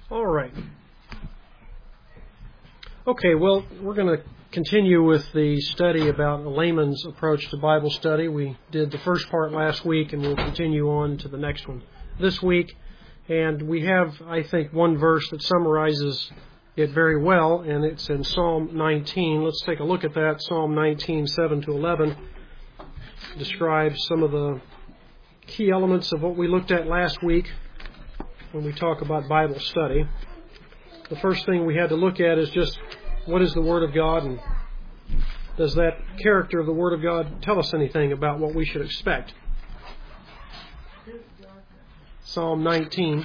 All right. Okay, well, we're going to continue with the study about a layman's approach to Bible study. We did the first part last week, and we'll continue on to the next one this week. And we have, I think, one verse that summarizes it very well, and it's in Psalm 19. Let's take a look at that. Psalm 19, 7 to 11 describes some of the key elements of what we looked at last week when we talk about Bible study. The first thing we had to look at is just what is the Word of God, and does that character of the Word of God tell us anything about what we should expect? Psalm 19.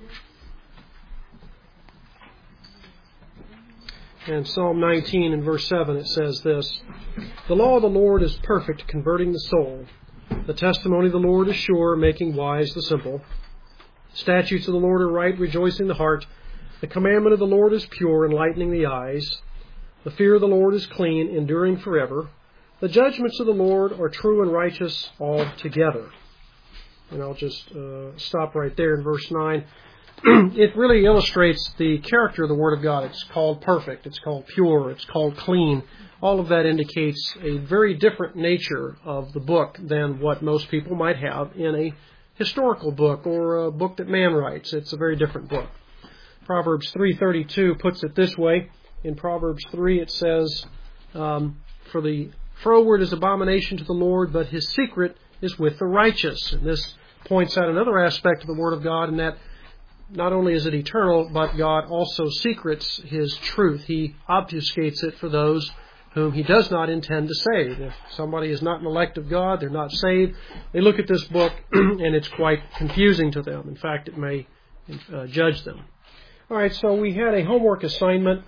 And Psalm 19 in verse 7 it says this: "The law of the Lord is perfect, converting the soul. The testimony of the Lord is sure, making wise the simple. Statutes of the Lord are right, rejoicing the heart. The commandment of the Lord is pure, enlightening the eyes. The fear of the Lord is clean, enduring forever. The judgments of the Lord are true and righteous altogether." And I'll just stop right there in verse 9. It really illustrates the character of the Word of God. It's called perfect, it's called pure, it's called clean. All of that indicates a very different nature of the book than what most people might have in a historical book or a book that man writes. It's a very different book. Proverbs 3:32 puts it this way. In Proverbs 3 it says, "For the froward is abomination to the Lord, but his secret is with the righteous." And this points out another aspect of the Word of God, in that not only is it eternal, but God also secrets His truth. He obfuscates it for those whom He does not intend to save. If somebody is not an elect of God, they're not saved, they look at this book and it's quite confusing to them. In fact, it may judge them. All right, so we had a homework assignment.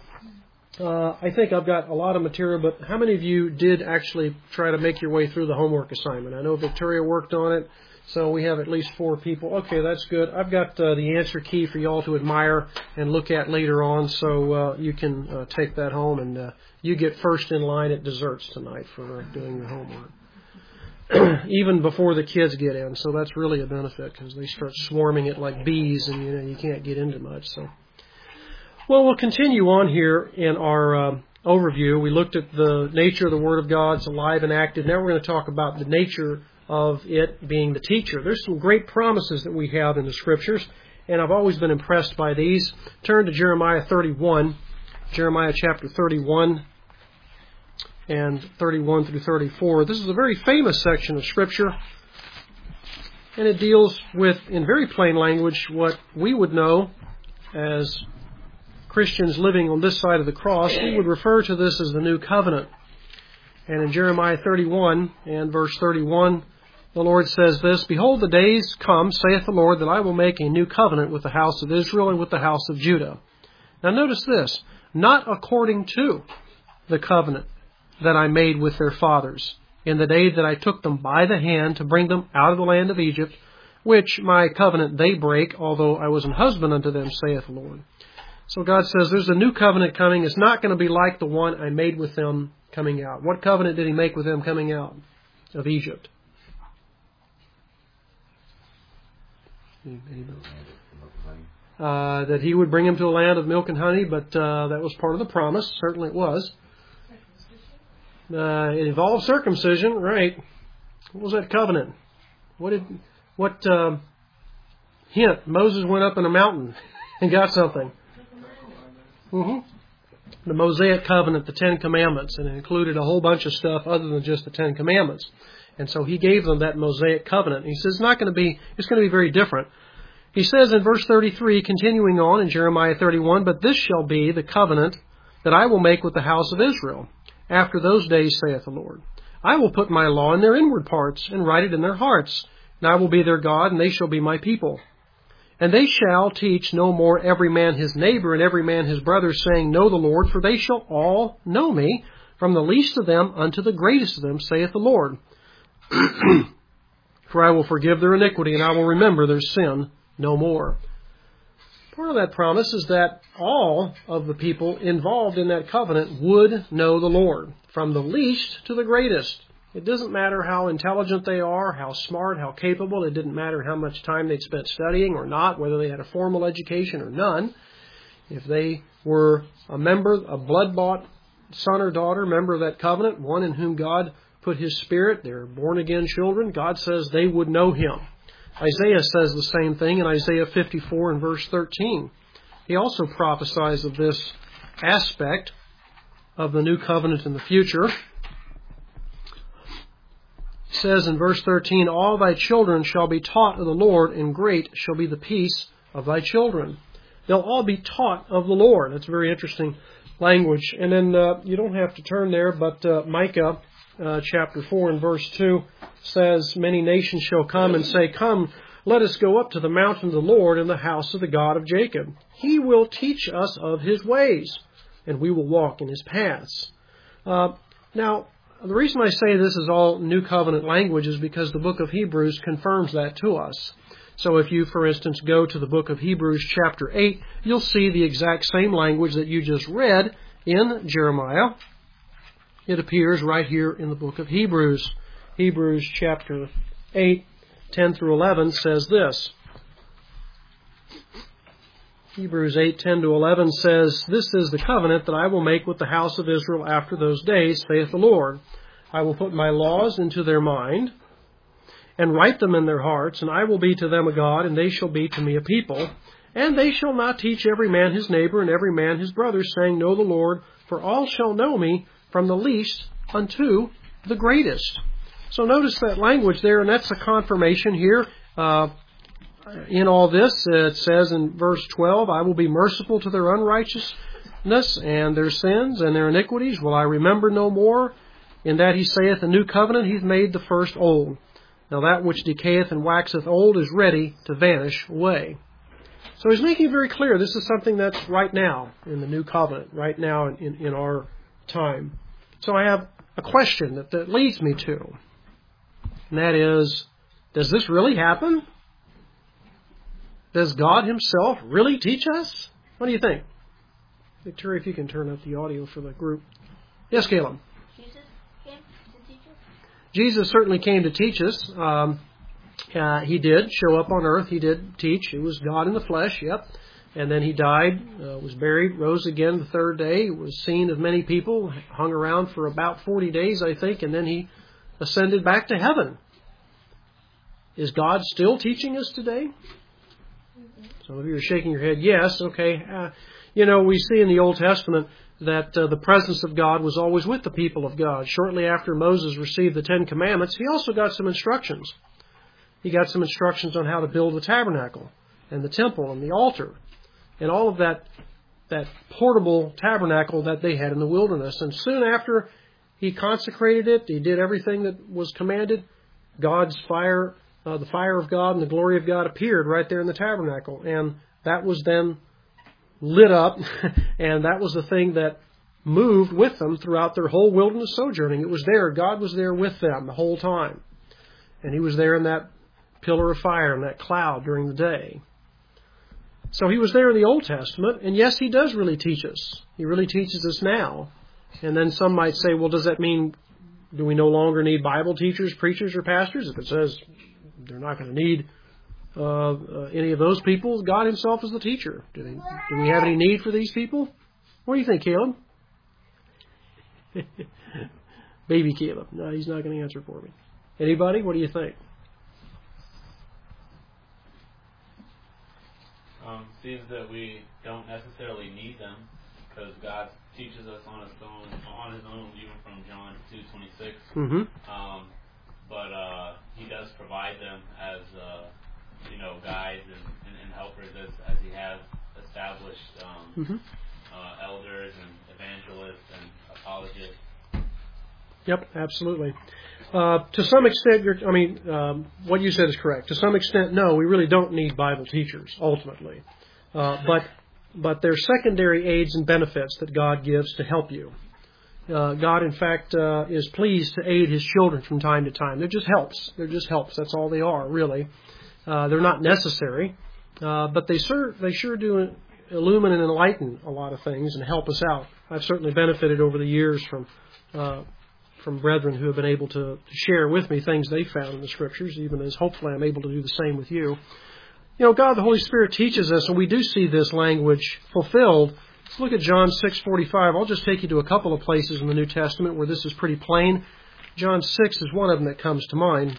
I think I've got a lot of material, but how many of you did actually try to make your way through the homework assignment? I know Victoria worked on it, so we have at least 4 people. Okay, that's good. I've got the answer key for you all to admire and look at later on, so you can take that home, and you get first in line at desserts tonight for doing your homework. Even before the kids get in, so that's really a benefit, because they start swarming it like bees, and you can't get into much. So, well, we'll continue on here in our overview. We looked at the nature of the Word of God. It's alive and active. Now we're going to talk about the nature of it being the teacher. There's some great promises that we have in the Scriptures, and I've always been impressed by these. Turn to Jeremiah 31, Jeremiah chapter 31, and 31 through 34. This is a very famous section of Scripture, and it deals with, in very plain language, what we would know as Christians living on this side of the cross. We would refer to this as the New Covenant. And in Jeremiah 31 and verse 31, the Lord says this: "Behold, the days come, saith the Lord, that I will make a new covenant with the house of Israel and with the house of Judah." Now notice this: "Not according to the covenant that I made with their fathers in the day that I took them by the hand to bring them out of the land of Egypt, which my covenant they break, although I was an husband unto them, saith the Lord." So God says there's a new covenant coming. It's not going to be like the one I made with them coming out. What covenant did He make with them coming out of Egypt? That He would bring them to a land of milk and honey, but that was part of the promise. Certainly it was. It involved circumcision, right? What was that covenant? What hint? Moses went up in a mountain and got something. The Mosaic covenant, the 10 commandments, and it included a whole bunch of stuff other than just the 10 commandments. And so He gave them that Mosaic covenant. He says it's going to be very different. He says in verse 33, continuing on in Jeremiah 31, "But this shall be the covenant that I will make with the house of Israel. After those days, saith the Lord, I will put my law in their inward parts, and write it in their hearts. And I will be their God, and they shall be my people. And they shall teach no more every man his neighbor and every man his brother, saying, Know the Lord, for they shall all know me, from the least of them unto the greatest of them, saith the Lord. For I will forgive their iniquity, and I will remember their sin no more." Part of that promise is that all of the people involved in that covenant would know the Lord, from the least to the greatest. It doesn't matter how intelligent they are, how smart, how capable. It didn't matter how much time they'd spent studying or not, whether they had a formal education or none. if they were a member, a blood-bought son or daughter, member of that covenant, one in whom God put His Spirit, they're born-again children, God says they would know Him. Isaiah says the same thing in Isaiah 54 and verse 13. He also prophesies of this aspect of the new covenant in the future. He says in verse 13, all thy children shall be taught of the Lord, and great shall be the peace of thy children. They'll all be taught of the Lord. That's very interesting language. And then you don't have to turn there, but Micah chapter 4 and verse 2 says, many nations shall come and say, come, let us go up to the mountain of the Lord in the house of the God of Jacob. He will teach us of His ways, and we will walk in His paths. Now, the reason I say this is all New Covenant language is because the book of Hebrews confirms that to us. So if you, for instance, go to the book of Hebrews chapter 8, you'll see the exact same language that you just read in Jeremiah. It appears right here in the book of Hebrews. Hebrews chapter 8, 10 through 11 says this. Hebrews 8, 10 to 11 says, this is the covenant that I will make with the house of Israel after those days, saith the Lord. I will put my laws into their mind, and write them in their hearts, and I will be to them a God, and they shall be to me a people. And they shall not teach every man his neighbor, and every man his brother, saying, know the Lord, for all shall know me, from the least unto the greatest. So notice that language there, and that's a confirmation here. In all this, it says in verse 12, I will be merciful to their unrighteousness and their sins and their iniquities will I remember no more. In that He saith, the new covenant He's made the first old. Now that which decayeth and waxeth old is ready to vanish away. So He's making it very clear this is something that's right now in the new covenant, right now in our time. So I have a question that leads me to, and that is, does this really happen? Does God Himself really teach us? What do you think? Victoria, if you can turn up the audio for the group. Yes, Caleb? Jesus came to teach us? Jesus certainly came to teach us. He did show up on earth. He did teach. It was God in the flesh, yep. And then He died, was buried, rose again the third day, was seen of many people, hung around for about 40 days, I think, and then He ascended back to heaven. Is God still teaching us today? Some of you are shaking your head. Yes, okay. We see in the Old Testament that the presence of God was always with the people of God. Shortly after Moses received the Ten Commandments, he also got some instructions. He got some instructions on how to build the tabernacle and the temple and the altar and all of that portable tabernacle that they had in the wilderness. And soon after He consecrated it, He did everything that was commanded, God's fire, the fire of God and the glory of God appeared right there in the tabernacle. And that was then lit up, and that was the thing that moved with them throughout their whole wilderness sojourning. It was there. God was there with them the whole time. And He was there in that pillar of fire and that cloud during the day. So He was there in the Old Testament, and yes, He does really teach us. He really teaches us now. And then some might say, well, does that mean, do we no longer need Bible teachers, preachers, or pastors? If it says they're not going to need any of those people, God Himself is the teacher. Do we have any need for these people? What do you think, Caleb? Baby Caleb. No, he's not going to answer for me. Anybody? What do you think? Seems that we don't necessarily need them because God teaches us on His own, even from John 2:26. Mm-hmm. But He does provide them as guides and helpers as He has established elders and evangelists and apologists. Yep, absolutely. To some extent, what you said is correct. To some extent, no, we really don't need Bible teachers, ultimately. But they're secondary aids and benefits that God gives to help you. God, in fact, is pleased to aid His children from time to time. They're just helps. That's all they are, really. They're not necessary, but they sure do illumine and enlighten a lot of things and help us out. I've certainly benefited over the years from brethren who have been able to share with me things they found in the Scriptures, even as hopefully I'm able to do the same with you. God the Holy Spirit teaches us, and we do see this language fulfilled. Let's look at John 6:45. I'll just take you to a couple of places in the New Testament where this is pretty plain. John 6 is one of them that comes to mind.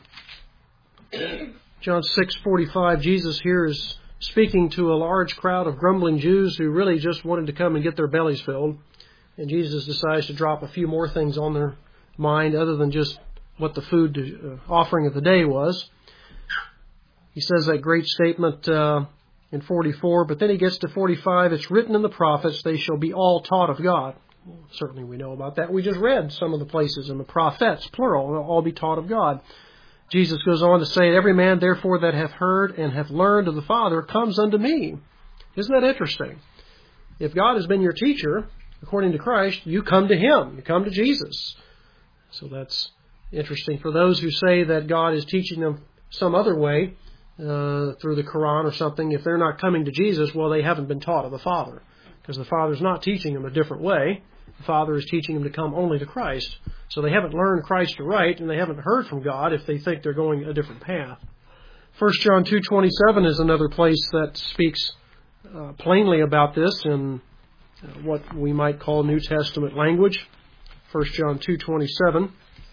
John 6:45, Jesus here is speaking to a large crowd of grumbling Jews who really just wanted to come and get their bellies filled. And Jesus decides to drop a few more things on their mind other than just what the food offering of the day was. He says that great statement in 44, but then he gets to 45, it's written in the prophets, they shall be all taught of God. Well, certainly we know about that. We just read some of the places in the prophets, plural, they'll all be taught of God. Jesus goes on to say, every man therefore that hath heard and hath learned of the Father comes unto me. Isn't that interesting? If God has been your teacher, according to Christ, you come to Him. You come to Jesus. So that's interesting. For those who say that God is teaching them some other way, through the Quran or something, if they're not coming to Jesus, well, they haven't been taught of the Father. Because the Father's not teaching them a different way. The Father is teaching them to come only to Christ. So they haven't learned Christ aright, and they haven't heard from God if they think they're going a different path. 1 John 2:27 is another place that speaks plainly about this in what we might call New Testament language. 1 John 2:27.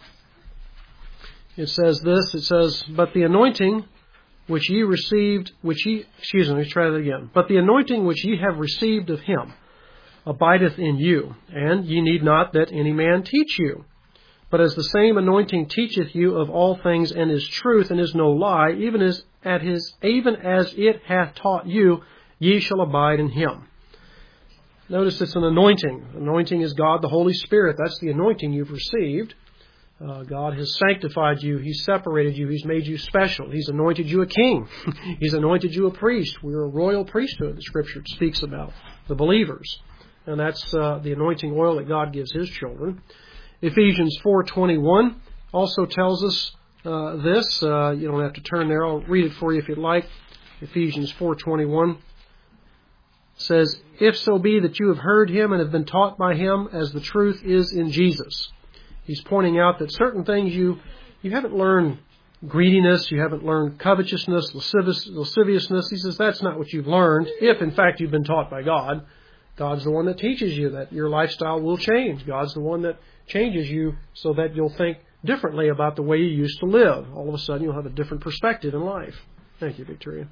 It says this, it says, but the anointing which ye received, but the anointing which ye have received of Him abideth in you, and ye need not that any man teach you. But as the same anointing teacheth you of all things, and is truth, and is no lie, even as it hath taught you, ye shall abide in Him. Notice it's an anointing. Anointing is God the Holy Spirit. That's the anointing you've received. God has sanctified you. He's separated you. He's made you special. He's anointed you a king. He's anointed you a priest. We're a royal priesthood, the Scripture speaks about, the believers. And that's the anointing oil that God gives His children. Ephesians 4:21 also tells us this. You don't have to turn there. I'll read it for you if you'd like. Ephesians 4:21 says, if so be that you have heard Him and have been taught by Him as the truth is in Jesus. He's pointing out that certain things you haven't learned greediness, you haven't learned covetousness, lasciviousness. He says that's not what you've learned. If, in fact, you've been taught by God, God's the one that teaches you that your lifestyle will change. God's the one that changes you so that you'll think differently about the way you used to live. All of a sudden, you'll have a different perspective in life. Thank you, Victoria.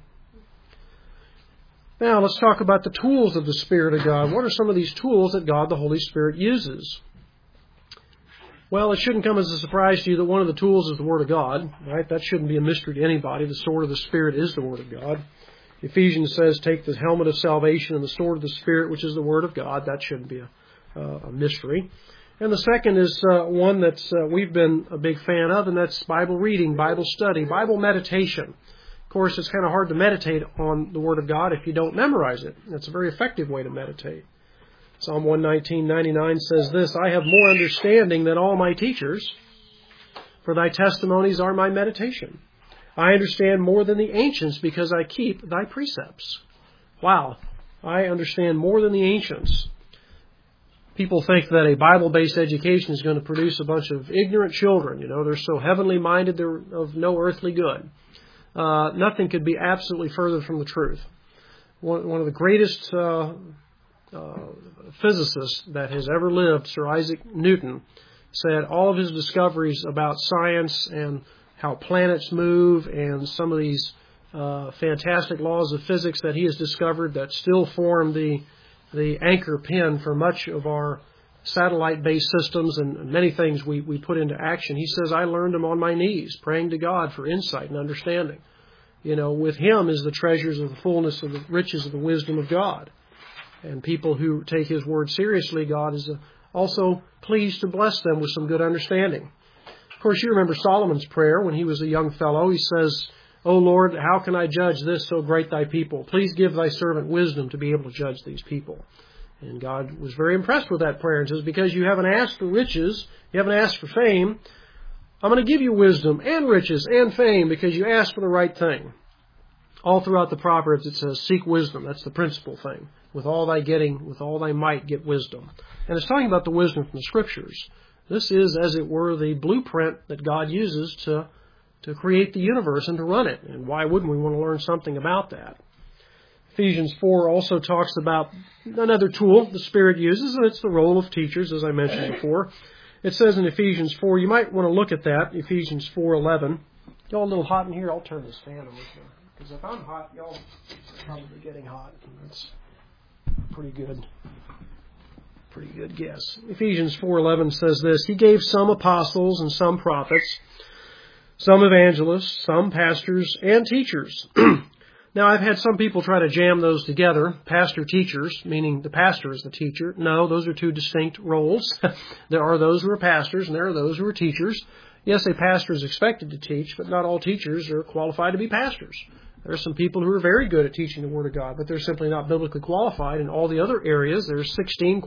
Now, let's talk about the tools of the Spirit of God. What are some of these tools that God, the Holy Spirit, uses? Well, it shouldn't come as a surprise to you that one of the tools is the Word of God, right? That shouldn't be a mystery to anybody. The sword of the Spirit is the Word of God. Ephesians says, take the helmet of salvation and the sword of the Spirit, which is the Word of God. That shouldn't be a mystery. And the second is one that we've been a big fan of, and that's Bible reading, Bible study, Bible meditation. Of course, it's kind of hard to meditate on the Word of God if you don't memorize it. That's a very effective way to meditate. Psalm 119:99 says this, I have more understanding than all my teachers, for thy testimonies are my meditation. I understand more than the ancients because I keep thy precepts. Wow, I understand more than the ancients. People think that a Bible-based education is going to produce a bunch of ignorant children. You know, they're so heavenly minded, they're of no earthly good. Nothing could be absolutely further from the truth. One of the greatest physicist that has ever lived, Sir Isaac Newton, said all of his discoveries about science and how planets move and some of these fantastic laws of physics that he has discovered that still form the anchor pin for much of our satellite-based systems and many things we put into action. He says, I learned them on my knees, praying to God for insight and understanding. You know, with Him is the treasures of the fullness of the riches of the wisdom of God. And people who take His Word seriously, God is also pleased to bless them with some good understanding. Of course, you remember Solomon's prayer when he was a young fellow. He says, O Lord, how can I judge this so great thy people? Please give thy servant wisdom to be able to judge these people. And God was very impressed with that prayer and says, because you haven't asked for riches, you haven't asked for fame, I'm going to give you wisdom and riches and fame because you asked for the right thing. All throughout the Proverbs it says, seek wisdom. That's the principal thing. With all thy getting, with all thy might, get wisdom. And it's talking about the wisdom from the Scriptures. This is, as it were, the blueprint that God uses to to create the universe and to run it. And why wouldn't we want to learn something about that? Ephesians 4 also talks about another tool the Spirit uses, and it's the role of teachers, as I mentioned before. It says in Ephesians 4, you might want to look at that, Ephesians 4:11. Y'all a little hot in here? I'll turn this fan on here. Because if I'm hot, y'all are probably getting hot. That's pretty good guess. Ephesians 4:11 says this, He gave some apostles and some prophets, some evangelists, some pastors and teachers. Now, I've had some people try to jam those together, pastor-teachers, meaning the pastor is the teacher. No, those are two distinct roles. There are those who are pastors and there are those who are teachers. Yes, a pastor is expected to teach, but not all teachers are qualified to be pastors. There are some people who are very good at teaching the Word of God, but they're simply not biblically qualified. In all the other areas, there's 16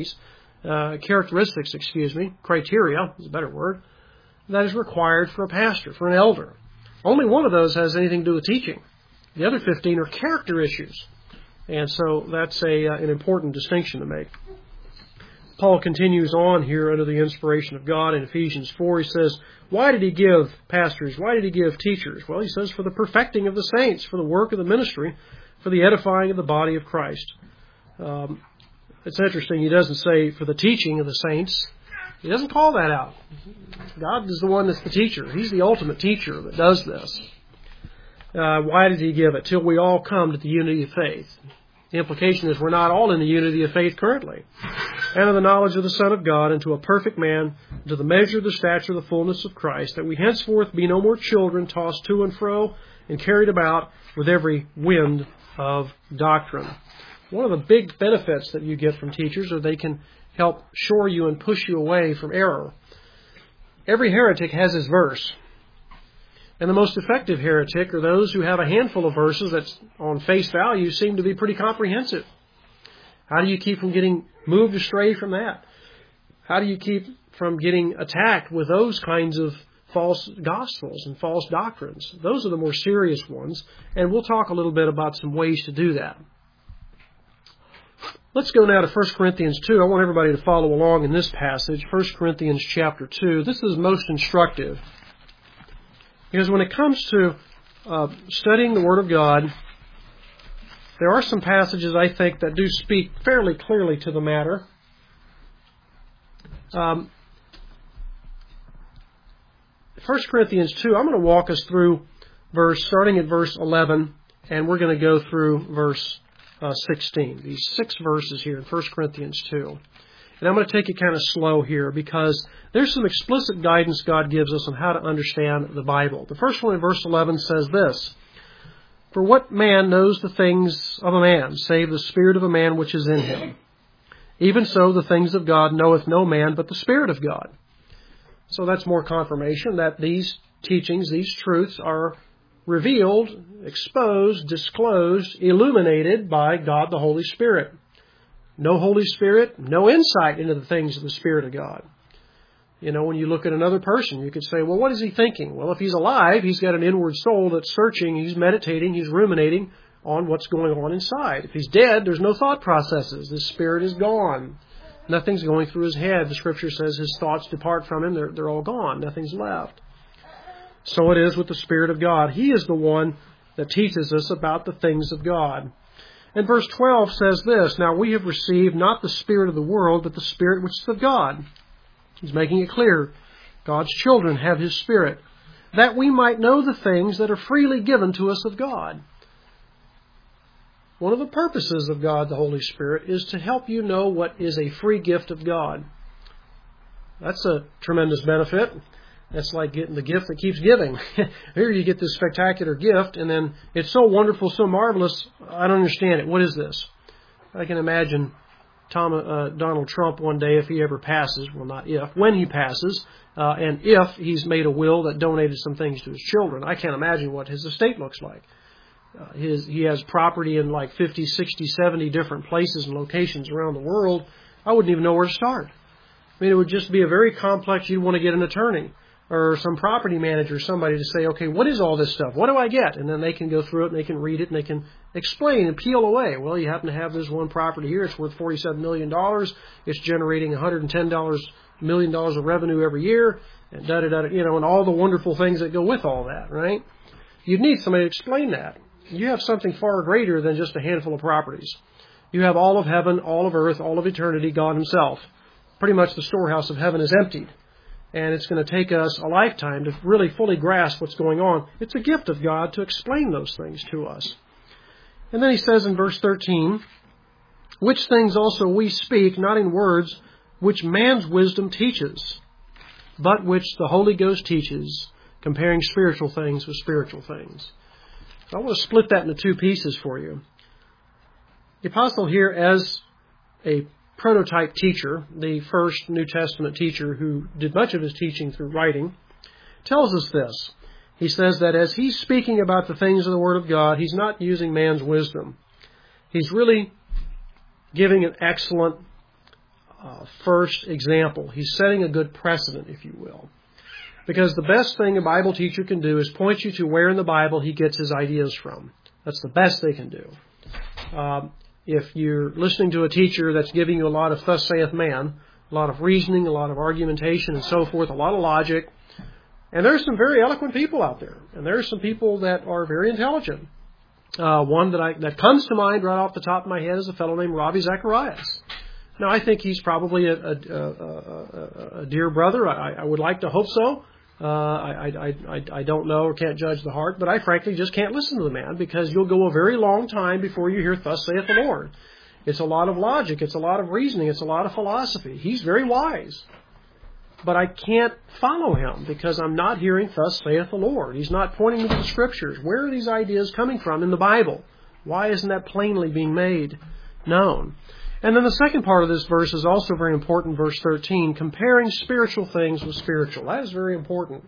criteria is a better word, that is required for a pastor, for an elder. Only one of those has anything to do with teaching. The other 15 are character issues. And so that's an important distinction to make. Paul continues on here under the inspiration of God in Ephesians 4. He says, why did he give pastors? Why did he give teachers? Well, he says, for the perfecting of the saints, for the work of the ministry, for the edifying of the body of Christ. It's interesting, he doesn't say for the teaching of the saints. He doesn't call that out. God is the one that's the teacher. He's the ultimate teacher that does this. Why did he give it? Till we all come to the unity of faith. The implication is we're not all in the unity of faith currently. And of the knowledge of the Son of God, and to a perfect man, to the measure of the stature of the fullness of Christ, that we henceforth be no more children, tossed to and fro, and carried about with every wind of doctrine. One of the big benefits that you get from teachers is they can help shore you and push you away from error. Every heretic has his verse. And the most effective heretic are those who have a handful of verses that on face value seem to be pretty comprehensive. How do you keep from getting moved astray from that? How do you keep from getting attacked with those kinds of false gospels and false doctrines? Those are the more serious ones, and we'll talk a little bit about some ways to do that. Let's go now to 1 Corinthians 2. I want everybody to follow along in this passage, 1 Corinthians chapter 2. This is most instructive. Because when it comes to studying the Word of God, there are some passages, I think, that do speak fairly clearly to the matter. 1 Corinthians 2, I'm going to walk us through starting at verse 11, and we're going to go through verse 16. These 6 verses here in 1 Corinthians 2. And I'm going to take it kind of slow here because there's some explicit guidance God gives us on how to understand the Bible. The first one in verse 11 says this, For what man knows the things of a man, save the spirit of a man which is in him? Even so, the things of God knoweth no man but the Spirit of God. So that's more confirmation that these teachings, these truths are revealed, exposed, disclosed, illuminated by God the Holy Spirit. No Holy Spirit, no insight into the things of the Spirit of God. You know, when you look at another person, you could say, well, what is he thinking? Well, if he's alive, he's got an inward soul that's searching, he's meditating, he's ruminating on what's going on inside. If he's dead, there's no thought processes. His spirit is gone. Nothing's going through his head. The Scripture says his thoughts depart from him. They're all gone. Nothing's left. So it is with the Spirit of God. He is the one that teaches us about the things of God. And verse 12 says this, Now we have received not the spirit of the world, but the Spirit which is of God. He's making it clear. God's children have His Spirit, that we might know the things that are freely given to us of God. One of the purposes of God, the Holy Spirit, is to help you know what is a free gift of God. That's a tremendous benefit. That's like getting the gift that keeps giving. Here you get this spectacular gift, and then it's so wonderful, so marvelous, I don't understand it. What is this? I can imagine Donald Trump one day, if he ever passes, well, not if, when he passes, and if he's made a will that donated some things to his children. I can't imagine what his estate looks like. He has property in like 50, 60, 70 different places and locations around the world. I wouldn't even know where to start. I mean, it would just be a very complex, you'd want to get an attorney or some property manager, somebody to say, okay, what is all this stuff? What do I get? And then they can go through it and they can read it and they can explain and peel away. Well, you happen to have this one property here. It's worth $47 million. It's generating $110 million of revenue every year. and da-da-da, and all the wonderful things that go with all that, right? You'd need somebody to explain that. You have something far greater than just a handful of properties. You have all of heaven, all of earth, all of eternity, God Himself. Pretty much the storehouse of heaven is emptied. And it's going to take us a lifetime to really fully grasp what's going on. It's a gift of God to explain those things to us. And then He says in verse 13, which things also we speak, not in words which man's wisdom teaches, but which the Holy Ghost teaches, comparing spiritual things with spiritual things. So I want to split that into two pieces for you. The apostle here, as a prototype teacher, the first New Testament teacher who did much of his teaching through writing, tells us this. He says that as he's speaking about the things of the Word of God, he's not using man's wisdom. He's really giving an excellent first example. He's setting a good precedent, if you will. Because the best thing a Bible teacher can do is point you to where in the Bible he gets his ideas from. That's the best they can do. If you're listening to a teacher that's giving you a lot of thus saith man, a lot of reasoning, a lot of argumentation and so forth, a lot of logic, and there's some very eloquent people out there, and there's some people that are very intelligent. One that comes to mind right off the top of my head is a fellow named Ravi Zacharias. Now, I think he's probably a dear brother. I would like to hope so. I don't know or can't judge the heart, but I frankly just can't listen to the man because you'll go a very long time before you hear thus saith the Lord. It's a lot of logic. It's a lot of reasoning. It's a lot of philosophy. He's very wise. But I can't follow him because I'm not hearing thus saith the Lord. He's not pointing me to the Scriptures. Where are these ideas coming from in the Bible? Why isn't that plainly being made known? And then the second part of this verse is also very important, verse 13, comparing spiritual things with spiritual. That is very important.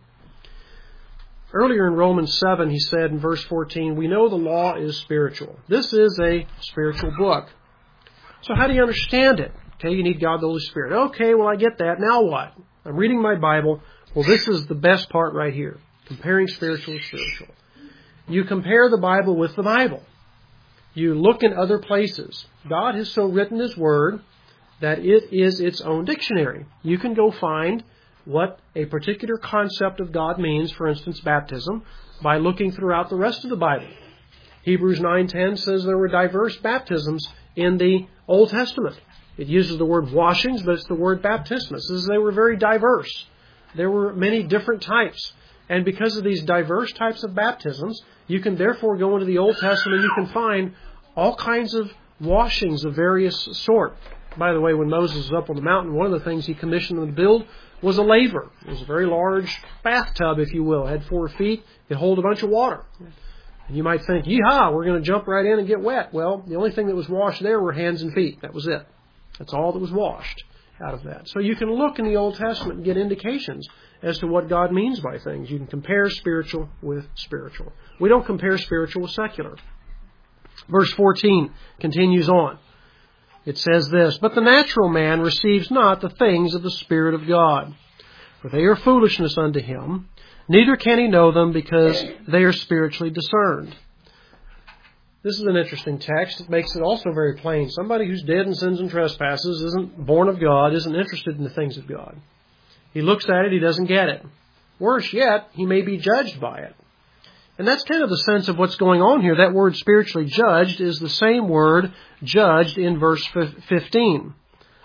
Earlier in Romans 7, he said in verse 14, we know the law is spiritual. This is a spiritual book. So how do you understand it? Okay, you need God the Holy Spirit. Okay, well, I get that. Now what? I'm reading my Bible. Well, this is the best part right here, comparing spiritual with spiritual. You compare the Bible with the Bible. You look in other places. God has so written His Word that it is its own dictionary. You can go find what a particular concept of God means, for instance, baptism, by looking throughout the rest of the Bible. Hebrews 9:10 says there were diverse baptisms in the Old Testament. It uses the word washings, but it's the word baptismus. It says they were very diverse. There were many different types. And because of these diverse types of baptisms, you can therefore go into the Old Testament and you can find all kinds of washings of various sort. By the way, when Moses was up on the mountain, one of the things he commissioned them to build was a laver. It was a very large bathtub, if you will. It had 4 feet. It could hold a bunch of water. And you might think, yeehaw, we're going to jump right in and get wet. Well, the only thing that was washed there were hands and feet. That was it. That's all that was washed out of that. So you can look in the Old Testament and get indications as to what God means by things. You can compare spiritual with spiritual. We don't compare spiritual with secular. Verse 14 continues on. It says this, but the natural man receives not the things of the Spirit of God, for they are foolishness unto him, neither can he know them because they are spiritually discerned. This is an interesting text. It makes it also very plain. Somebody who's dead in sins and trespasses, isn't born of God, isn't interested in the things of God. He looks at it, he doesn't get it. Worse yet, he may be judged by it. And that's kind of the sense of what's going on here. That word spiritually judged is the same word judged in verse 15.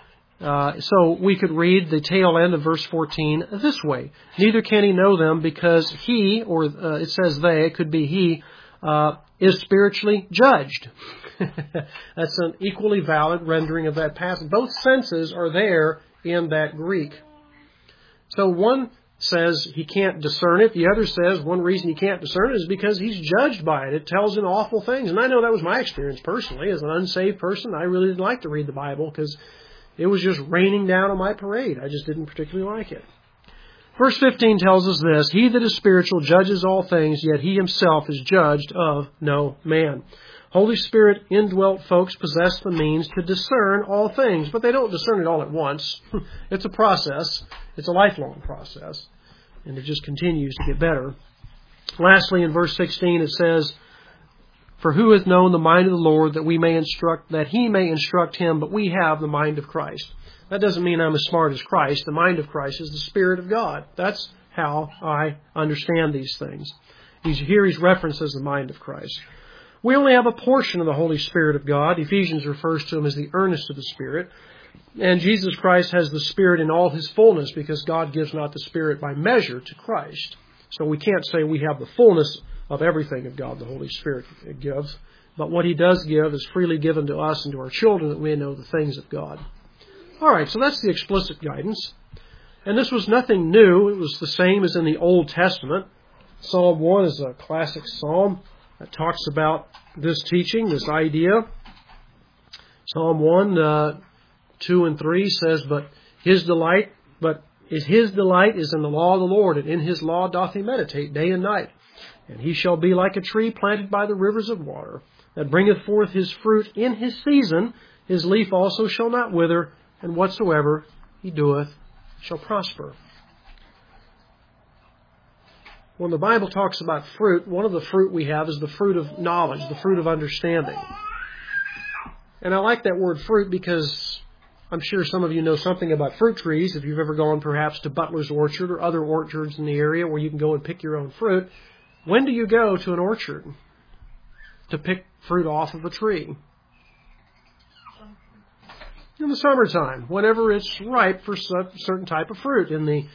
So we could read the tail end of verse 14 this way. Neither can he know them because he, or it says they, it could be he, is spiritually judged. That's an equally valid rendering of that passage. Both senses are there in that Greek. So one says he can't discern it. The other says one reason he can't discern it is because he's judged by it. It tells him awful things. And I know that was my experience personally. As an unsaved person, I really didn't like to read the Bible because it was just raining down on my parade. I just didn't particularly like it. Verse 15 tells us this, he that is spiritual judges all things, yet he himself is judged of no man. Holy Spirit indwelt folks possess the means to discern all things, but they don't discern it all at once. It's a process. It's a lifelong process, and it just continues to get better. Lastly, in verse 16, it says, For who hath known the mind of the Lord that he may instruct him, but we have the mind of Christ. That doesn't mean I'm as smart as Christ. The mind of Christ is the Spirit of God. That's how I understand these things. Here he's referenced as the mind of Christ. We only have a portion of the Holy Spirit of God. Ephesians refers to him as the earnest of the Spirit. And Jesus Christ has the Spirit in all his fullness, because God gives not the Spirit by measure to Christ. So we can't say we have the fullness of everything of God the Holy Spirit gives. But what he does give is freely given to us and to our children, that we know the things of God. All right, so that's the explicit guidance. And this was nothing new. It was the same as in the Old Testament. Psalm 1 is a classic psalm that talks about this teaching, this idea. Psalm 1, 2 and 3 says, But his delight is in the law of the Lord, and in his law doth he meditate day and night. And he shall be like a tree planted by the rivers of water, that bringeth forth his fruit in his season. His leaf also shall not wither, and whatsoever he doeth shall prosper. When the Bible talks about fruit, one of the fruit we have is the fruit of knowledge, the fruit of understanding. And I like that word fruit because I'm sure some of you know something about fruit trees. If you've ever gone perhaps to Butler's Orchard or other orchards in the area where you can go and pick your own fruit. When do you go to an orchard to pick fruit off of a tree? In the summertime, whenever it's ripe for a certain type of fruit.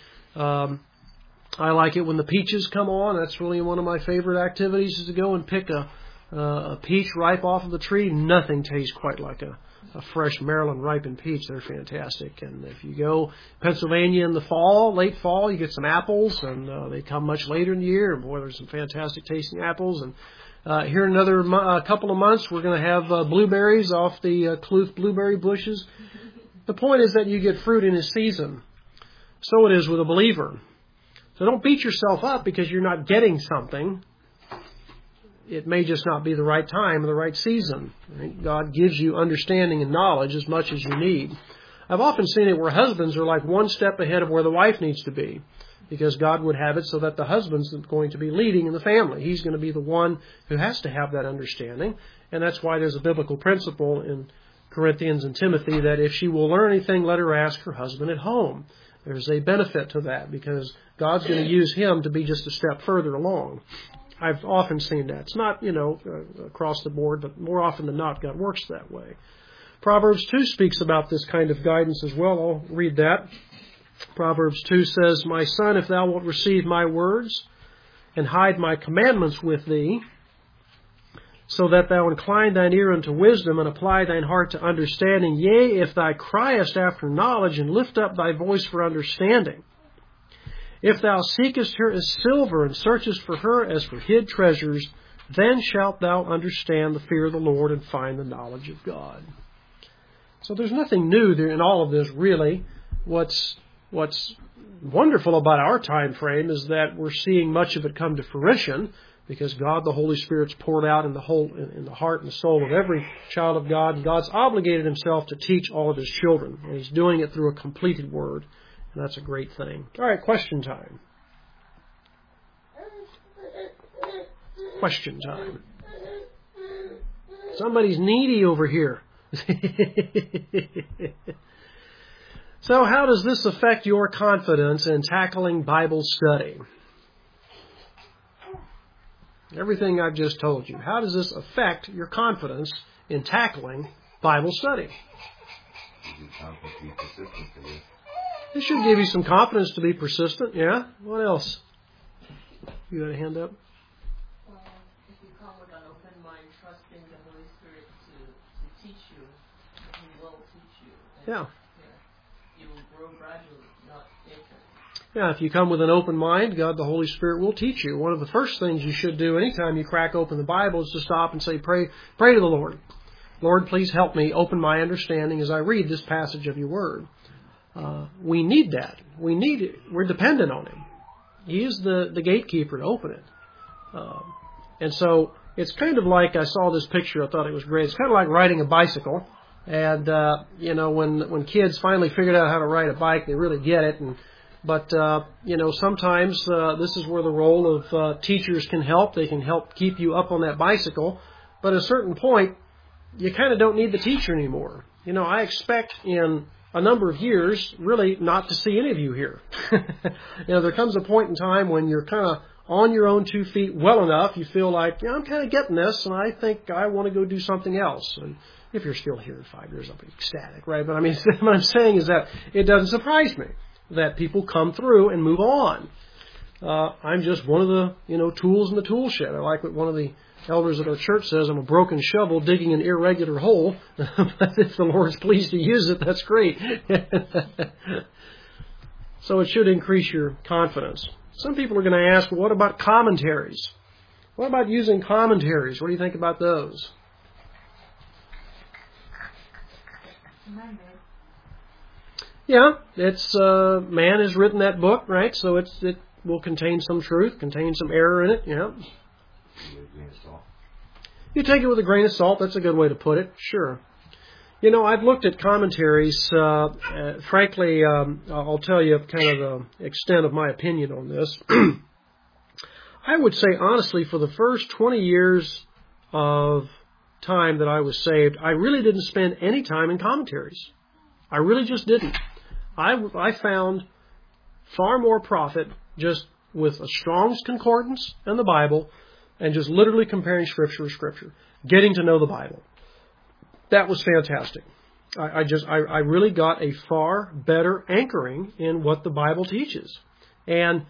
I like it when the peaches come on. That's really one of my favorite activities, is to go and pick a peach ripe off of the tree. Nothing tastes quite like a fresh Maryland ripened peach. They're fantastic. And if you go Pennsylvania in the fall, late fall, you get some apples, and they come much later in the year. And boy, there's some fantastic tasting apples. And here in another couple of months, we're going to have blueberries off the Cluth blueberry bushes. The point is that you get fruit in its season. So it is with a believer. So don't beat yourself up because you're not getting something. It may just not be the right time or the right season. Right? God gives you understanding and knowledge as much as you need. I've often seen it where husbands are like one step ahead of where the wife needs to be, because God would have it so that the husband's going to be leading in the family. He's going to be the one who has to have that understanding. And that's why there's a biblical principle in Corinthians and Timothy that if she will learn anything, let her ask her husband at home. There's a benefit to that because God's going to use him to be just a step further along. I've often seen that. It's not, across the board, but more often than not, God works that way. Proverbs 2 speaks about this kind of guidance as well. I'll read that. Proverbs 2 says, My son, if thou wilt receive my words and hide my commandments with thee, so that thou incline thine ear unto wisdom and apply thine heart to understanding, yea, if thou criest after knowledge and lift up thy voice for understanding. If thou seekest her as silver and searchest for her as for hid treasures, then shalt thou understand the fear of the Lord and find the knowledge of God. So there's nothing new there in all of this, really. What's wonderful about our time frame is that we're seeing much of it come to fruition, because God, the Holy Spirit's poured out in the heart and the soul of every child of God. And God's obligated himself to teach all of his children. And he's doing it through a completed word. And that's a great thing. All right, question time. Question time. Somebody's needy over here. So how does this affect your confidence in tackling Bible study? Everything I've just told you. How does this affect your confidence in tackling Bible study? It should give you some confidence to be persistent. Yeah? What else? You got a hand up? If you come with an open mind, trusting the Holy Spirit to teach you, He will teach you. Yeah. You will grow gradually, not instantly. Yeah, if you come with an open mind, God, the Holy Spirit, will teach you. One of the first things you should do anytime you crack open the Bible is to stop and say, pray to the Lord. Lord, please help me open my understanding as I read this passage of your word. We need that. We need it. We're dependent on Him. He is the gatekeeper to open it. And so it's kind of like, I saw this picture, I thought it was great. It's kind of like riding a bicycle. And, when kids finally figured out how to ride a bike, they really get it. But sometimes this is where the role of teachers can help. They can help keep you up on that bicycle But at a certain point, you kind of don't need the teacher anymore. You know, I expect in a number of years, really, not to see any of you here. You know, there comes a point in time when you're kind of on your own 2 feet well enough, you feel like, yeah, I'm kind of getting this, and I think I want to go do something else. And if you're still here in 5 years, I'll be ecstatic, right? But I mean, what I'm saying is that it doesn't surprise me that people come through and move on. I'm just one of the, tools in the tool shed. I like what one of the elders at our church says, I'm a broken shovel digging an irregular hole. But if the Lord's pleased to use it, that's great. So it should increase your confidence. Some people are going to ask, well, what about commentaries? What about using commentaries? What do you think about those? Yeah, it's man has written that book, right? So it will contain some truth, contain some error in it. Yeah. You take it with a grain of salt. That's a good way to put it. Sure. I've looked at commentaries. Frankly, I'll tell you kind of the extent of my opinion on this. I would say, honestly, for the first 20 years of time that I was saved, I really didn't spend any time in commentaries. I really just didn't. I found far more profit just with a Strong's Concordance and the Bible and just literally comparing Scripture with Scripture, getting to know the Bible. That was fantastic. I really got a far better anchoring in what the Bible teaches. And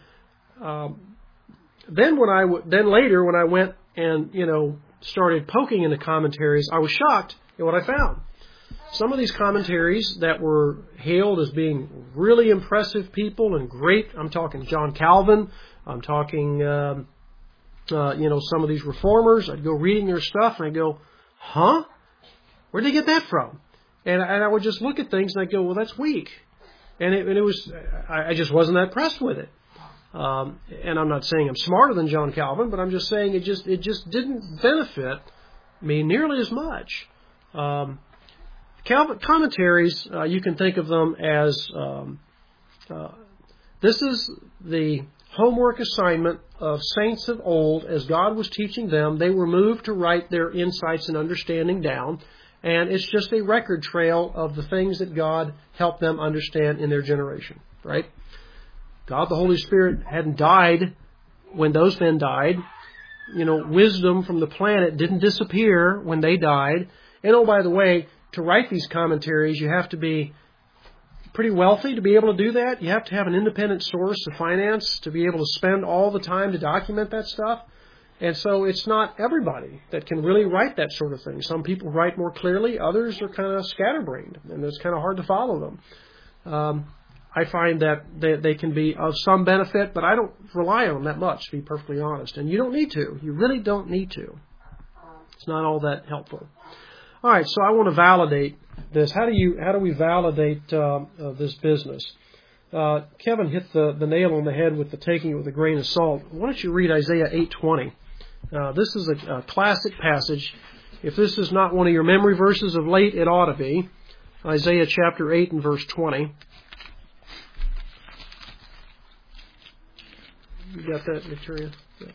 then later when I went and started poking into commentaries, I was shocked at what I found. Some of these commentaries that were hailed as being really impressive people and great. I'm talking John Calvin. I'm talking some of these reformers. I'd go reading their stuff and I'd go, huh? Where'd they get that from? And I would just look at things and I'd go, well, that's weak. And it was, I just wasn't that impressed with it. And I'm not saying I'm smarter than John Calvin, but I'm just saying it just didn't benefit me nearly as much. Commentaries, you can think of them as this is the homework assignment of saints of old. As God was teaching them, they were moved to write their insights and understanding down. And it's just a record trail of the things that God helped them understand in their generation, right? God, the Holy Spirit, hadn't died when those men died. Wisdom from the planet didn't disappear when they died. And oh, by the way, to write these commentaries, you have to be pretty wealthy to be able to do that. You have to have an independent source of finance to be able to spend all the time to document that stuff. And so it's not everybody that can really write that sort of thing. Some people write more clearly. Others are kind of scatterbrained, and it's kind of hard to follow them. I find that they can be of some benefit, but I don't rely on them that much, to be perfectly honest. And you don't need to. You really don't need to. It's not all that helpful. All right, so I want to validate this. How do we validate this business? Kevin hit the nail on the head with the taking it with a grain of salt. Why don't you read Isaiah 8:20? This is a classic passage. If this is not one of your memory verses of late, it ought to be. Isaiah chapter 8 and verse 20. You got that, Victoria?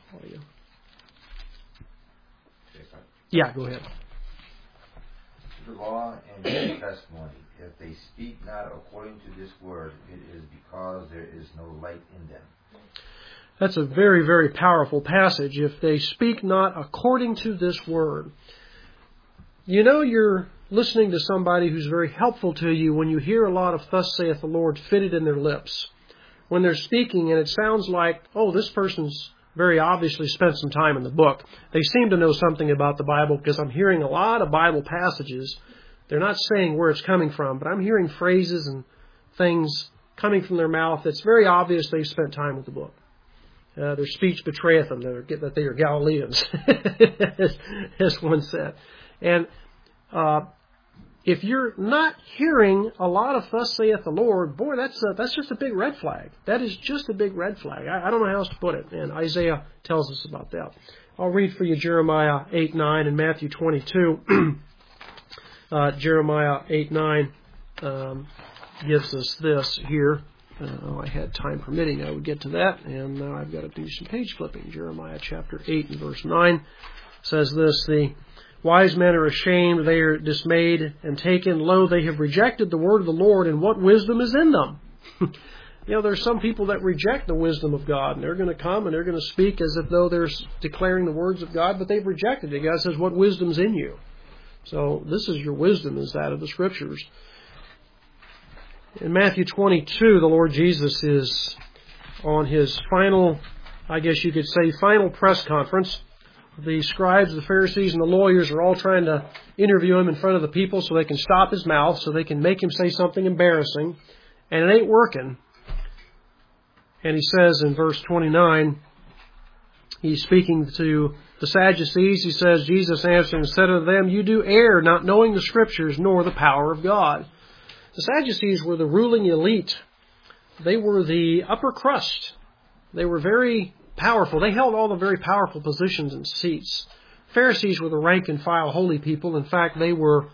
Yeah, go ahead. The law and the testimony, if they speak not according to this word, it is because there is no light in them. That's a very, very powerful passage. If they speak not according to this word. You're listening to somebody who's very helpful to you when you hear a lot of thus saith the Lord fitted in their lips. When they're speaking and it sounds like, oh, this person's very obviously spent some time in the book. They seem to know something about the Bible because I'm hearing a lot of Bible passages. They're not saying where it's coming from, but I'm hearing phrases and things coming from their mouth that's very obvious they've spent time with the book. Their speech betrayeth them that they are Galileans, as one said. And if you're not hearing a lot of thus saith the Lord, boy, that's just a big red flag. That is just a big red flag. I don't know how else to put it. And Isaiah tells us about that. I'll read for you Jeremiah 8:9 and Matthew 22. Jeremiah 8:9 gives us this here. I had time permitting, I would get to that. And now I've got to do some page flipping. Jeremiah chapter 8 and verse 9 says this, Wise men are ashamed, they are dismayed and taken. Lo, they have rejected the word of the Lord, and what wisdom is in them? There's some people that reject the wisdom of God, and they're going to come and they're going to speak as if though they're declaring the words of God, but they've rejected it. God says, what wisdom's in you? So this is your wisdom, is that of the Scriptures. In Matthew 22, the Lord Jesus is on His final, I guess you could say, final press conference. The scribes, the Pharisees, and the lawyers are all trying to interview Him in front of the people so they can stop His mouth, so they can make Him say something embarrassing. And it ain't working. And He says in verse 29, He's speaking to the Sadducees. He says, Jesus answered and said unto them, You do err, not knowing the Scriptures, nor the power of God. The Sadducees were the ruling elite. They were the upper crust. They were very powerful. They held all the very powerful positions and seats. Pharisees were the rank and file holy people. In fact, they were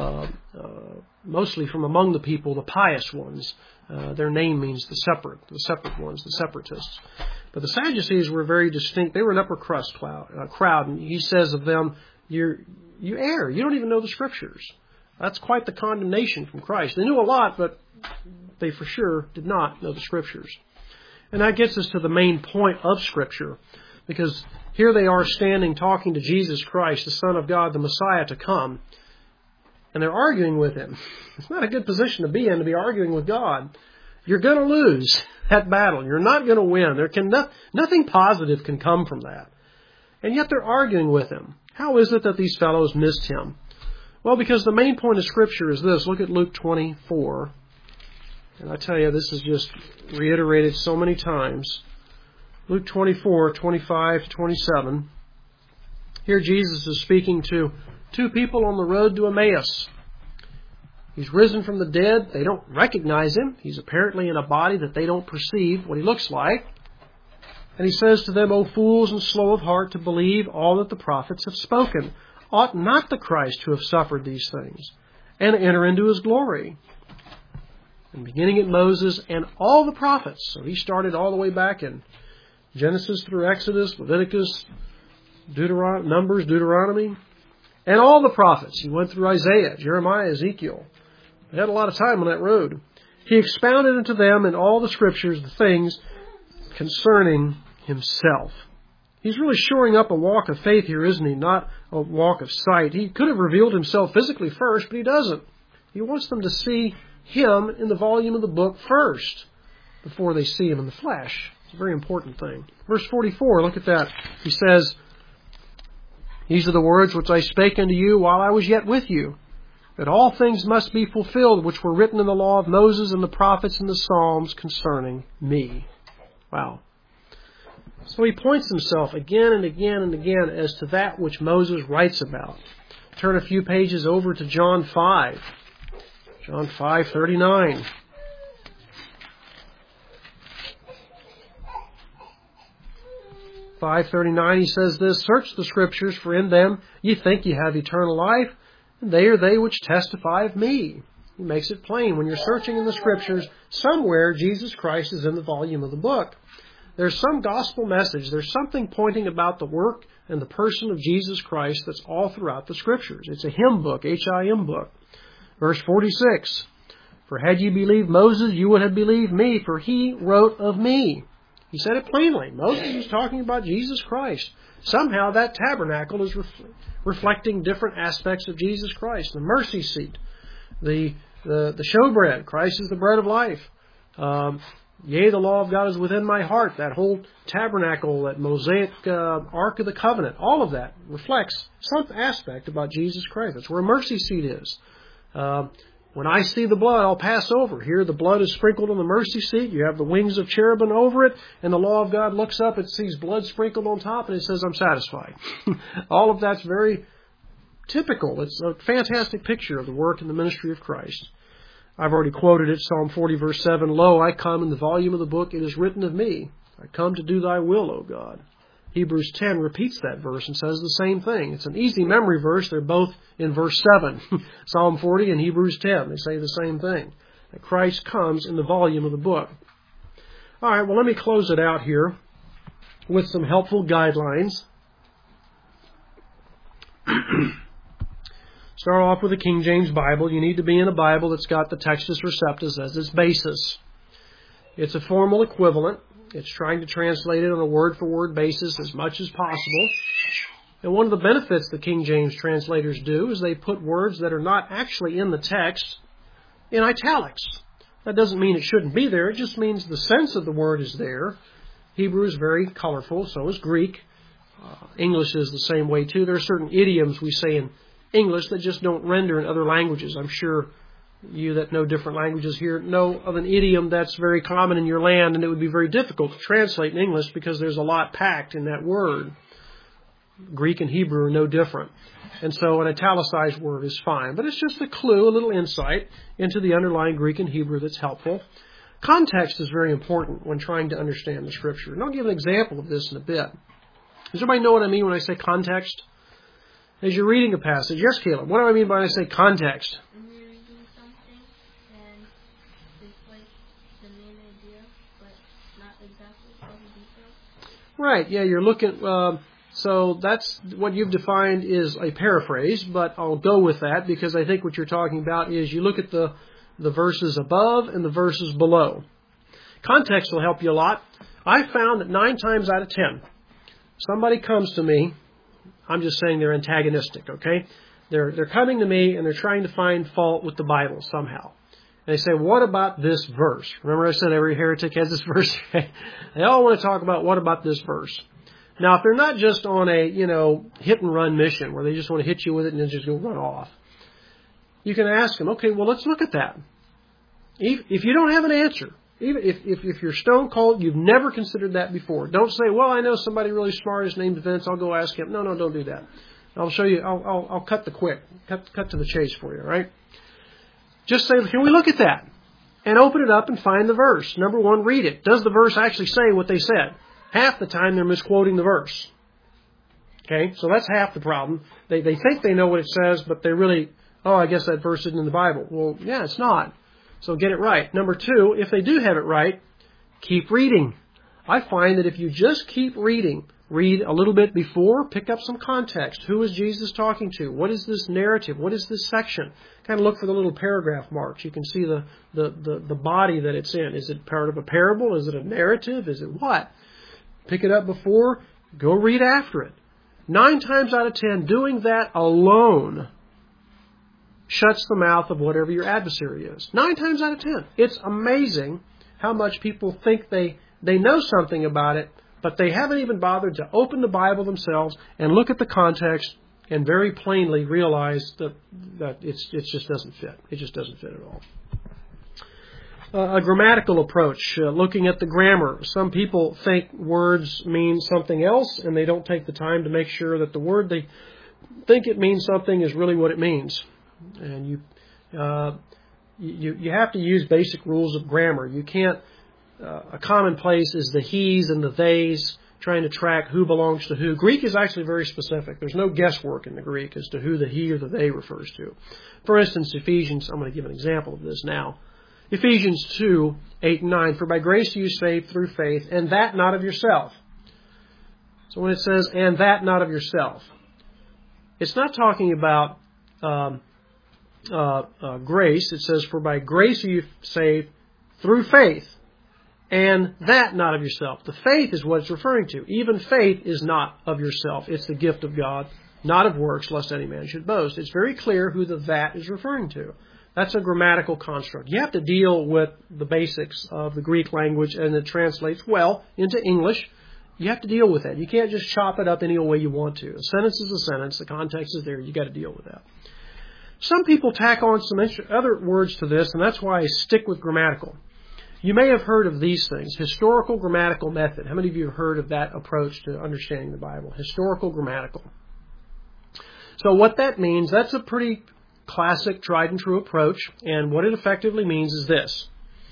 mostly from among the people, the pious ones. Their name means the separate ones, the separatists. But the Sadducees were very distinct. They were an upper crust crowd. And He says of them, you err. You don't even know the Scriptures. That's quite the condemnation from Christ. They knew a lot, but they for sure did not know the Scriptures. And that gets us to the main point of Scripture, because here they are standing talking to Jesus Christ, the Son of God, the Messiah to come, and they're arguing with Him. It's not a good position to be arguing with God. You're going to lose that battle. You're not going to win. Nothing positive can come from that. And yet they're arguing with Him. How is it that these fellows missed Him? Well, because the main point of Scripture is this. Look at Luke 24. And I tell you, this is just reiterated so many times. Luke 24, 25 to 27. Here Jesus is speaking to two people on the road to Emmaus. He's risen from the dead. They don't recognize Him. He's apparently in a body that they don't perceive what He looks like. And He says to them, O fools and slow of heart to believe all that the prophets have spoken. Ought not the Christ to have suffered these things and enter into His glory? And beginning at Moses and all the prophets. So He started all the way back in Genesis through Exodus, Leviticus, Numbers, Deuteronomy, and all the prophets. He went through Isaiah, Jeremiah, Ezekiel. He had a lot of time on that road. He expounded unto them in all the Scriptures the things concerning Himself. He's really shoring up a walk of faith here, isn't He? Not a walk of sight. He could have revealed Himself physically first, but He doesn't. He wants them to see Him in the volume of the book first, before they see Him in the flesh. It's a very important thing. Verse 44, look at that. He says, These are the words which I spake unto you while I was yet with you, that all things must be fulfilled which were written in the law of Moses and the prophets and the Psalms concerning me. Wow. So He points Himself again and again and again as to that which Moses writes about. Turn a few pages over to John 5. John 5:39. He says this, Search the Scriptures, for in them ye think ye have eternal life, and they are they which testify of me. He makes it plain. When you're searching in the Scriptures, somewhere Jesus Christ is in the volume of the book. There's some gospel message. There's something pointing about the work and the person of Jesus Christ that's all throughout the Scriptures. It's a hymn book, H-I-M book. Verse 46, For had ye believed Moses, you would have believed me, for he wrote of me. He said it plainly. Moses was talking about Jesus Christ. Somehow that tabernacle is reflecting different aspects of Jesus Christ. The mercy seat, the showbread. Christ is the bread of life. Yea, the law of God is within my heart. That whole tabernacle, that Mosaic Ark of the Covenant, all of that reflects some aspect about Jesus Christ. That's where a mercy seat is. When I see the blood, I'll pass over. Here the blood is sprinkled on the mercy seat. You have the wings of cherubim over it. And the law of God looks up, it sees blood sprinkled on top, and it says, I'm satisfied. All of that's very typical. It's a fantastic picture of the work and the ministry of Christ. I've already quoted it, Psalm 40, verse 7. Lo, I come in the volume of the book. It is written of me. I come to do thy will, O God. Hebrews 10 repeats that verse and says the same thing. It's an easy memory verse. They're both in verse 7. Psalm 40 and Hebrews 10. They say the same thing. That Christ comes in the volume of the book. All right, well, let me close it out here with some helpful guidelines. Start off with the King James Bible. You need to be in a Bible that's got the Textus Receptus as its basis. It's a formal equivalent. It's trying to translate it on a word-for-word basis as much as possible. And one of the benefits the King James translators do is they put words that are not actually in the text in italics. That doesn't mean it shouldn't be there. It just means the sense of the word is there. Hebrew is very colorful, so is Greek. English is the same way, too. There are certain idioms we say in English that just don't render in other languages. I'm sure you that know different languages here know of an idiom that's very common in your land, and it would be very difficult to translate in English because there's a lot packed in that word. Greek and Hebrew are no different. And so an italicized word is fine. But it's just a clue, a little insight into the underlying Greek and Hebrew that's helpful. Context is very important when trying to understand the Scripture. And I'll give an example of this in a bit. Does everybody know what I mean when I say context? As you're reading a passage. Yes, Caleb, what do I mean when I say context? When you're reading something and it's like the main idea, but not exactly all the details. Right, yeah, you're looking... So that's what you've defined is a paraphrase, but I'll go with that because I think what you're talking about is you look at the verses above and the verses below. Context will help you a lot. I found that 9 times out of 10, somebody comes to me, I'm just saying they're antagonistic, okay? They're coming to me and they're trying to find fault with the Bible somehow. And they say, what about this verse? Remember I said every heretic has this verse? They all want to talk about what about this verse. Now, if they're not just on a, hit and run mission where they just want to hit you with it and then just go run off, you can ask them, okay, well, let's look at that. If you don't have an answer, even if you're stone cold, you've never considered that before. Don't say, well, I know somebody really smart, his name's Vince, I'll go ask him. No, don't do that. I'll show you, I'll cut to the chase for you, all right? Just say, can we look at that? And open it up and find the verse. Number 1, read it. Does the verse actually say what they said? Half the time they're misquoting the verse. Okay, so that's half the problem. They think they know what it says, but they really, I guess that verse isn't in the Bible. Well, yeah, it's not. So get it right. Number 2, if they do have it right, keep reading. I find that if you just keep reading, read a little bit before, pick up some context. Who is Jesus talking to? What is this narrative? What is this section? Kind of look for the little paragraph marks. You can see the body that it's in. Is it part of a parable? Is it a narrative? Is it what? Pick it up before, go read after it. 9 times out of 10, doing that alone shuts the mouth of whatever your adversary is. 9 times out of 10. It's amazing how much people think they know something about it, but they haven't even bothered to open the Bible themselves and look at the context and very plainly realize that it just doesn't fit. It just doesn't fit at all. A grammatical approach, looking at the grammar. Some people think words mean something else, and they don't take the time to make sure that the word they think it means something is really what it means. And you have to use basic rules of grammar. You can't. A commonplace is the he's and the they's, trying to track who belongs to who. Greek is actually very specific. There's no guesswork in the Greek as to who the he or the they refers to. For instance, Ephesians. I'm going to give an example of this now. Ephesians 2, 8 and 9, for by grace you saved through faith, and that not of yourself. So when it says, and that not of yourself, it's not talking about grace. It says, for by grace you saved through faith, and that not of yourself. The faith is what it's referring to. Even faith is not of yourself. It's the gift of God, not of works, lest any man should boast. It's very clear who the that is referring to. That's a grammatical construct. You have to deal with the basics of the Greek language, and it translates well into English. You have to deal with that. You can't just chop it up any way you want to. A sentence is a sentence. The context is there. You got to deal with that. Some people tack on some other words to this, and that's why I stick with grammatical. You may have heard of these things. Historical grammatical method. How many of you have heard of that approach to understanding the Bible? Historical grammatical. So what that means, that's a pretty classic, tried and true approach, and what it effectively means is this.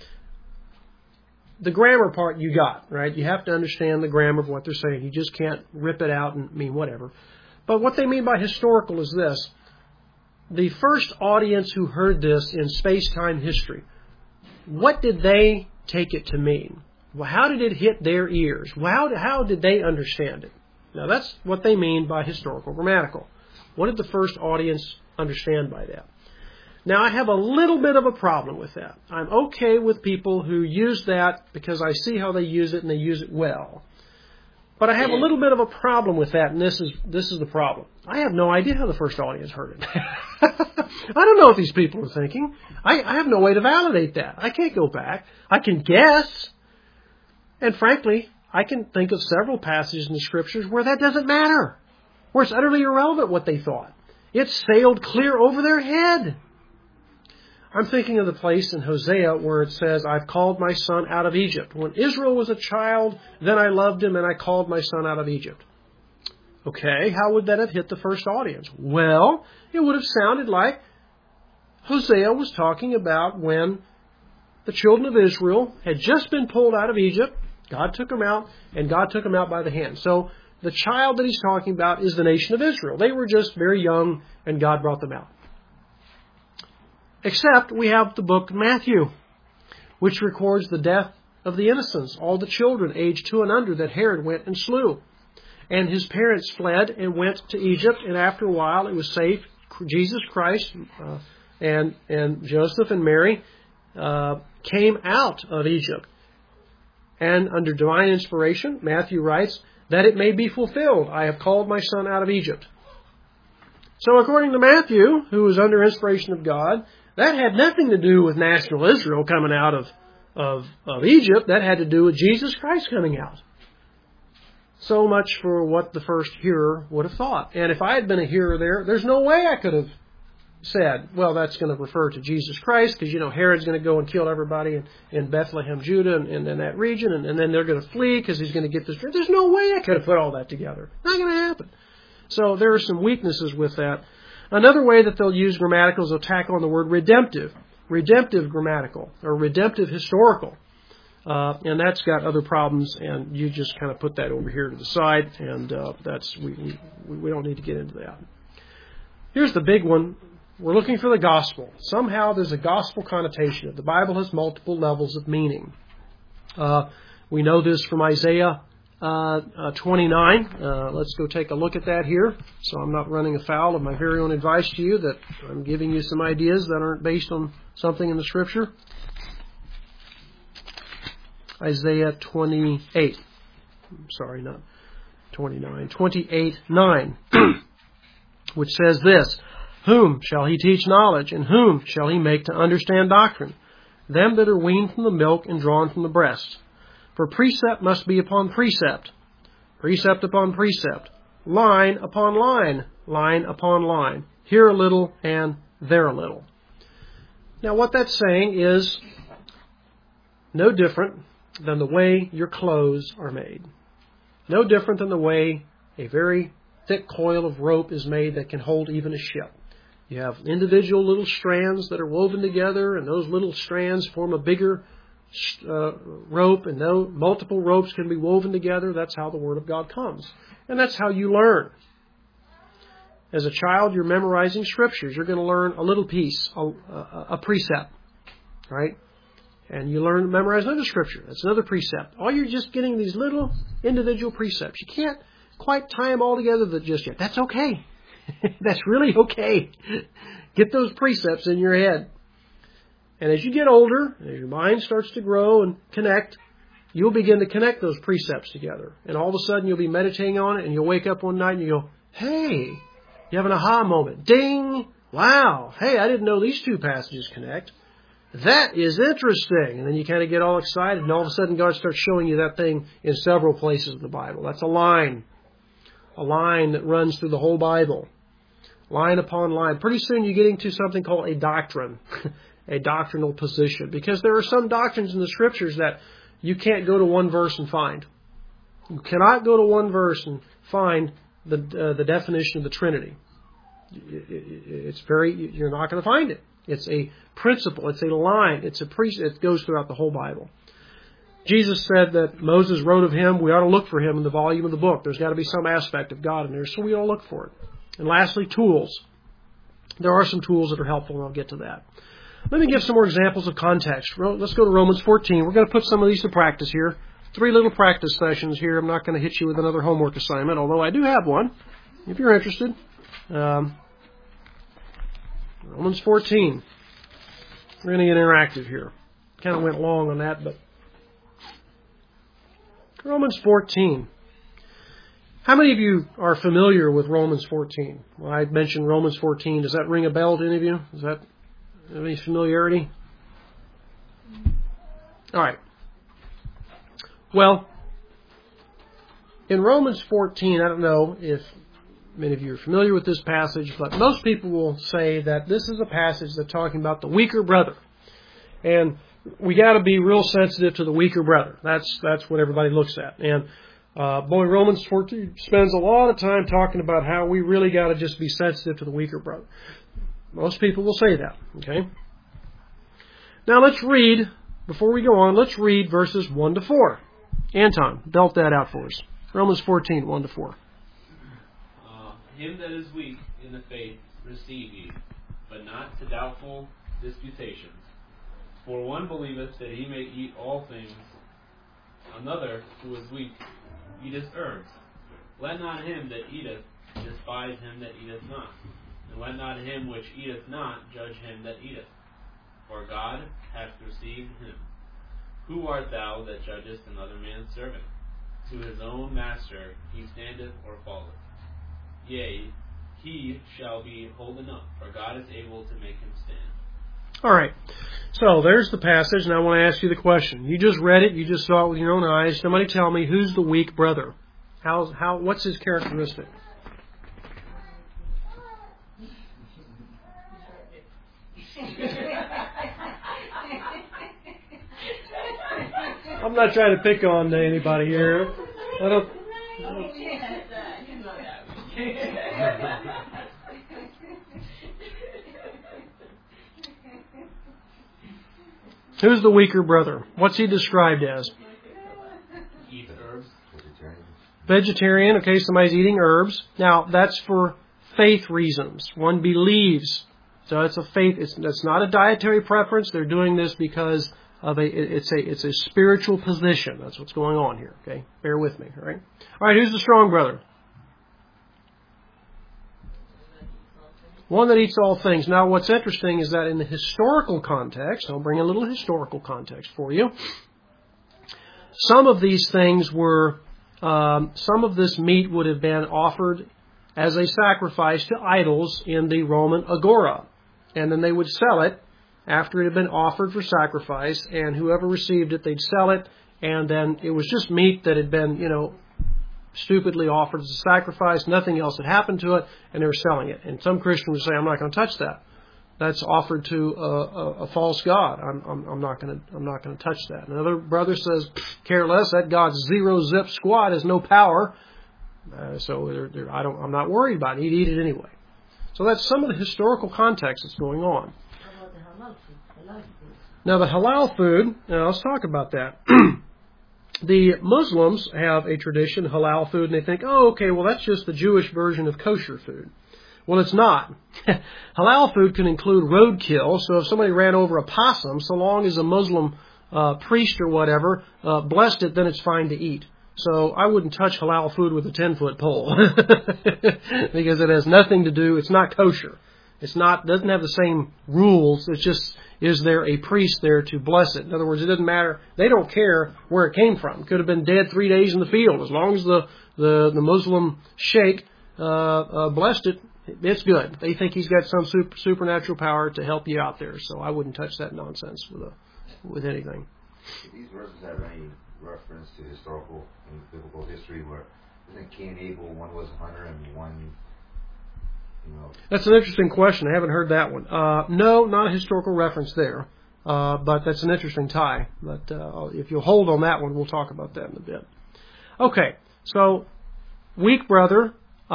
The grammar part you got, right? You have to understand the grammar of what they're saying. You just can't rip it out and mean whatever. But what they mean by historical is this. The first audience who heard this in space-time history, what did they take it to mean? Well, how did it hit their ears? Well, how did they understand it? Now, that's what they mean by historical grammatical. What did the first audience understand by that. Now, I have a little bit of a problem with that. I'm okay with people who use that because I see how they use it and they use it well. But I have a little bit of a problem with that, and this is the problem. I have no idea how the first audience heard it. I don't know what these people are thinking. I have no way to validate that. I can't go back. I can guess. And frankly, I can think of several passages in the Scriptures where that doesn't matter, where it's utterly irrelevant what they thought. It sailed clear over their head. I'm thinking of the place in Hosea where it says, I've called my son out of Egypt. When Israel was a child, then I loved him and I called my son out of Egypt. Okay, how would that have hit the first audience? Well, it would have sounded like Hosea was talking about when the children of Israel had just been pulled out of Egypt. God took them out, and God took them out by the hand. So the child that he's talking about is the nation of Israel. They were just very young, and God brought them out. Except we have the book of Matthew, which records the death of the innocents, all the children aged 2 and under that Herod went and slew. And his parents fled and went to Egypt, and after a while it was safe. Jesus Christ and Joseph and Mary came out of Egypt. And under divine inspiration, Matthew writes, that it may be fulfilled, I have called my son out of Egypt. So according to Matthew, who was under inspiration of God, that had nothing to do with national Israel coming out of Egypt. That had to do with Jesus Christ coming out. So much for what the first hearer would have thought. And if I had been a hearer there, there's no way I could have said, well, that's going to refer to Jesus Christ, because, Herod's going to go and kill everybody in Bethlehem, Judah, and in that region, and then they're going to flee because he's going to get this. There's no way I could have put all that together. Not going to happen. So there are some weaknesses with that. Another way that they'll use grammatical is they'll tack on the word redemptive grammatical, or redemptive historical. And that's got other problems, and you just kind of put that over here to the side, and we don't need to get into that. Here's the big one. We're looking for the gospel. Somehow there's a gospel connotation. The Bible has multiple levels of meaning. We know this from Isaiah 29. Let's go take a look at that here. So I'm not running afoul of my very own advice to you, that I'm giving you some ideas that aren't based on something in the Scripture. Isaiah 28. Sorry, not 29. 28:9, which says this, whom shall he teach knowledge, and whom shall he make to understand doctrine? Them that are weaned from the milk and drawn from the breast. For precept must be upon precept, precept upon precept, line upon line, line upon line, here a little and there a little. Now what that's saying is no different than the way your clothes are made. No different than the way a very thick coil of rope is made that can hold even a ship. You have individual little strands that are woven together, and those little strands form a bigger rope, and multiple ropes can be woven together. That's how the Word of God comes. And that's how you learn. As a child, you're memorizing Scriptures. You're going to learn a little piece, a precept, right? And you learn to memorize another Scripture. That's another precept. All you're just getting these little individual precepts. You can't quite tie them all together just yet. That's okay. That's really okay. Get those precepts in your head. And as you get older, as your mind starts to grow and connect, you'll begin to connect those precepts together. And all of a sudden you'll be meditating on it, and you'll wake up one night and you go, hey, you have an aha moment. Ding! Wow! Hey, I didn't know these two passages connect. That is interesting. And then you kind of get all excited, and all of a sudden God starts showing you that thing in several places in the Bible. That's a line that runs through the whole Bible. Line upon line. Pretty soon you get into something called a doctrine, a doctrinal position, because there are some doctrines in the Scriptures that you can't go to one verse and find. You cannot go to one verse and find the definition of the Trinity. You're not going to find it. It's a principle. It's a line. It's a precept. It goes throughout the whole Bible. Jesus said that Moses wrote of him. We ought to look for him in the volume of the book. There's got to be some aspect of God in there, so we ought to look for it. And lastly, tools. There are some tools that are helpful, and I'll get to that. Let me give some more examples of context. Let's go to Romans 14. We're going to put some of these to practice here. 3 little practice sessions here. I'm not going to hit you with another homework assignment, although I do have one, if you're interested. Romans 14. We're going to get interactive here. Kind of went long on that, but Romans 14. How many of you are familiar with Romans 14? Well, I mentioned Romans 14. Does that ring a bell to any of you? Is that any familiarity? All right. Well, in Romans 14, I don't know if many of you are familiar with this passage, but most people will say that this is a passage that's talking about the weaker brother. And we got to be real sensitive to the weaker brother. That's what everybody looks at. And Romans 14 spends a lot of time talking about how we really got to just be sensitive to the weaker brother. Most people will say that. Okay. Now let's read, before we go on, let's read verses 1 to 4. Anton, belt that out for us. Romans 14, 1 to 4. Him that is weak in the faith receive ye, but not to doubtful disputations. For one believeth that he may eat all things, another, who is weak, eateth herbs. Let not him that eateth despise him that eateth not, and let not him which eateth not judge him that eateth. For God hath received him. Who art thou that judgest another man's servant? To his own master he standeth or falleth. Yea, he shall be holden up, for God is able to make him stand. All right. So there's the passage, and I want to ask you the question. You just read it. You just saw it with your own eyes. Somebody tell me, who's the weak brother? What's his characteristic? I'm not trying to pick on anybody here. I don't. Who's the weaker brother? What's he described as? Eat herbs. Vegetarian. Okay, somebody's eating herbs. Now, that's for faith reasons. One believes. So it's a faith. It's not a dietary preference. They're doing this because of it's a spiritual position. That's what's going on here. Okay, bear with me. All right. All right. Who's the strong brother? One that eats all things. Now, what's interesting is that in the historical context, I'll bring a little historical context for you. Some of these things were, some of this meat would have been offered as a sacrifice to idols in the Roman agora. And then they would sell it after it had been offered for sacrifice, and whoever received it, they'd sell it, and then it was just meat that had been, stupidly offered as a sacrifice. Nothing else had happened to it, and they were selling it. And some Christians would say, "I'm not going to touch that. That's offered to a false god. I'm not going to touch that." Another brother says, "Care less. That God's zero zip squat has no power, so I'm not worried about it. He'd eat it anyway." So that's some of the historical context that's going on. How about the halal food? Now the halal food. Now let's talk about that. The Muslims have a tradition, halal food, and they think, oh, okay, well, that's just the Jewish version of kosher food. Well, it's not. Halal food can include roadkill, so if somebody ran over a possum, so long as a Muslim priest or whatever blessed it, then it's fine to eat. So I wouldn't touch halal food with a 10-foot pole because it has nothing to do, it's not kosher. Doesn't have the same rules. It's just, is there a priest there to bless it? In other words, it doesn't matter. They don't care where it came from. It could have been dead 3 days in the field. As long as the Muslim sheikh blessed it, it's good. They think he's got some supernatural power to help you out there. So I wouldn't touch that nonsense with anything. Do these verses have any reference to historical and biblical history where isn't Cain and Abel, one was a hunter and one... That's an interesting question. I haven't heard that one. No, not a historical reference there. But that's an interesting tie. But if you'll hold on that one, we'll talk about that in a bit. Okay, so weak brother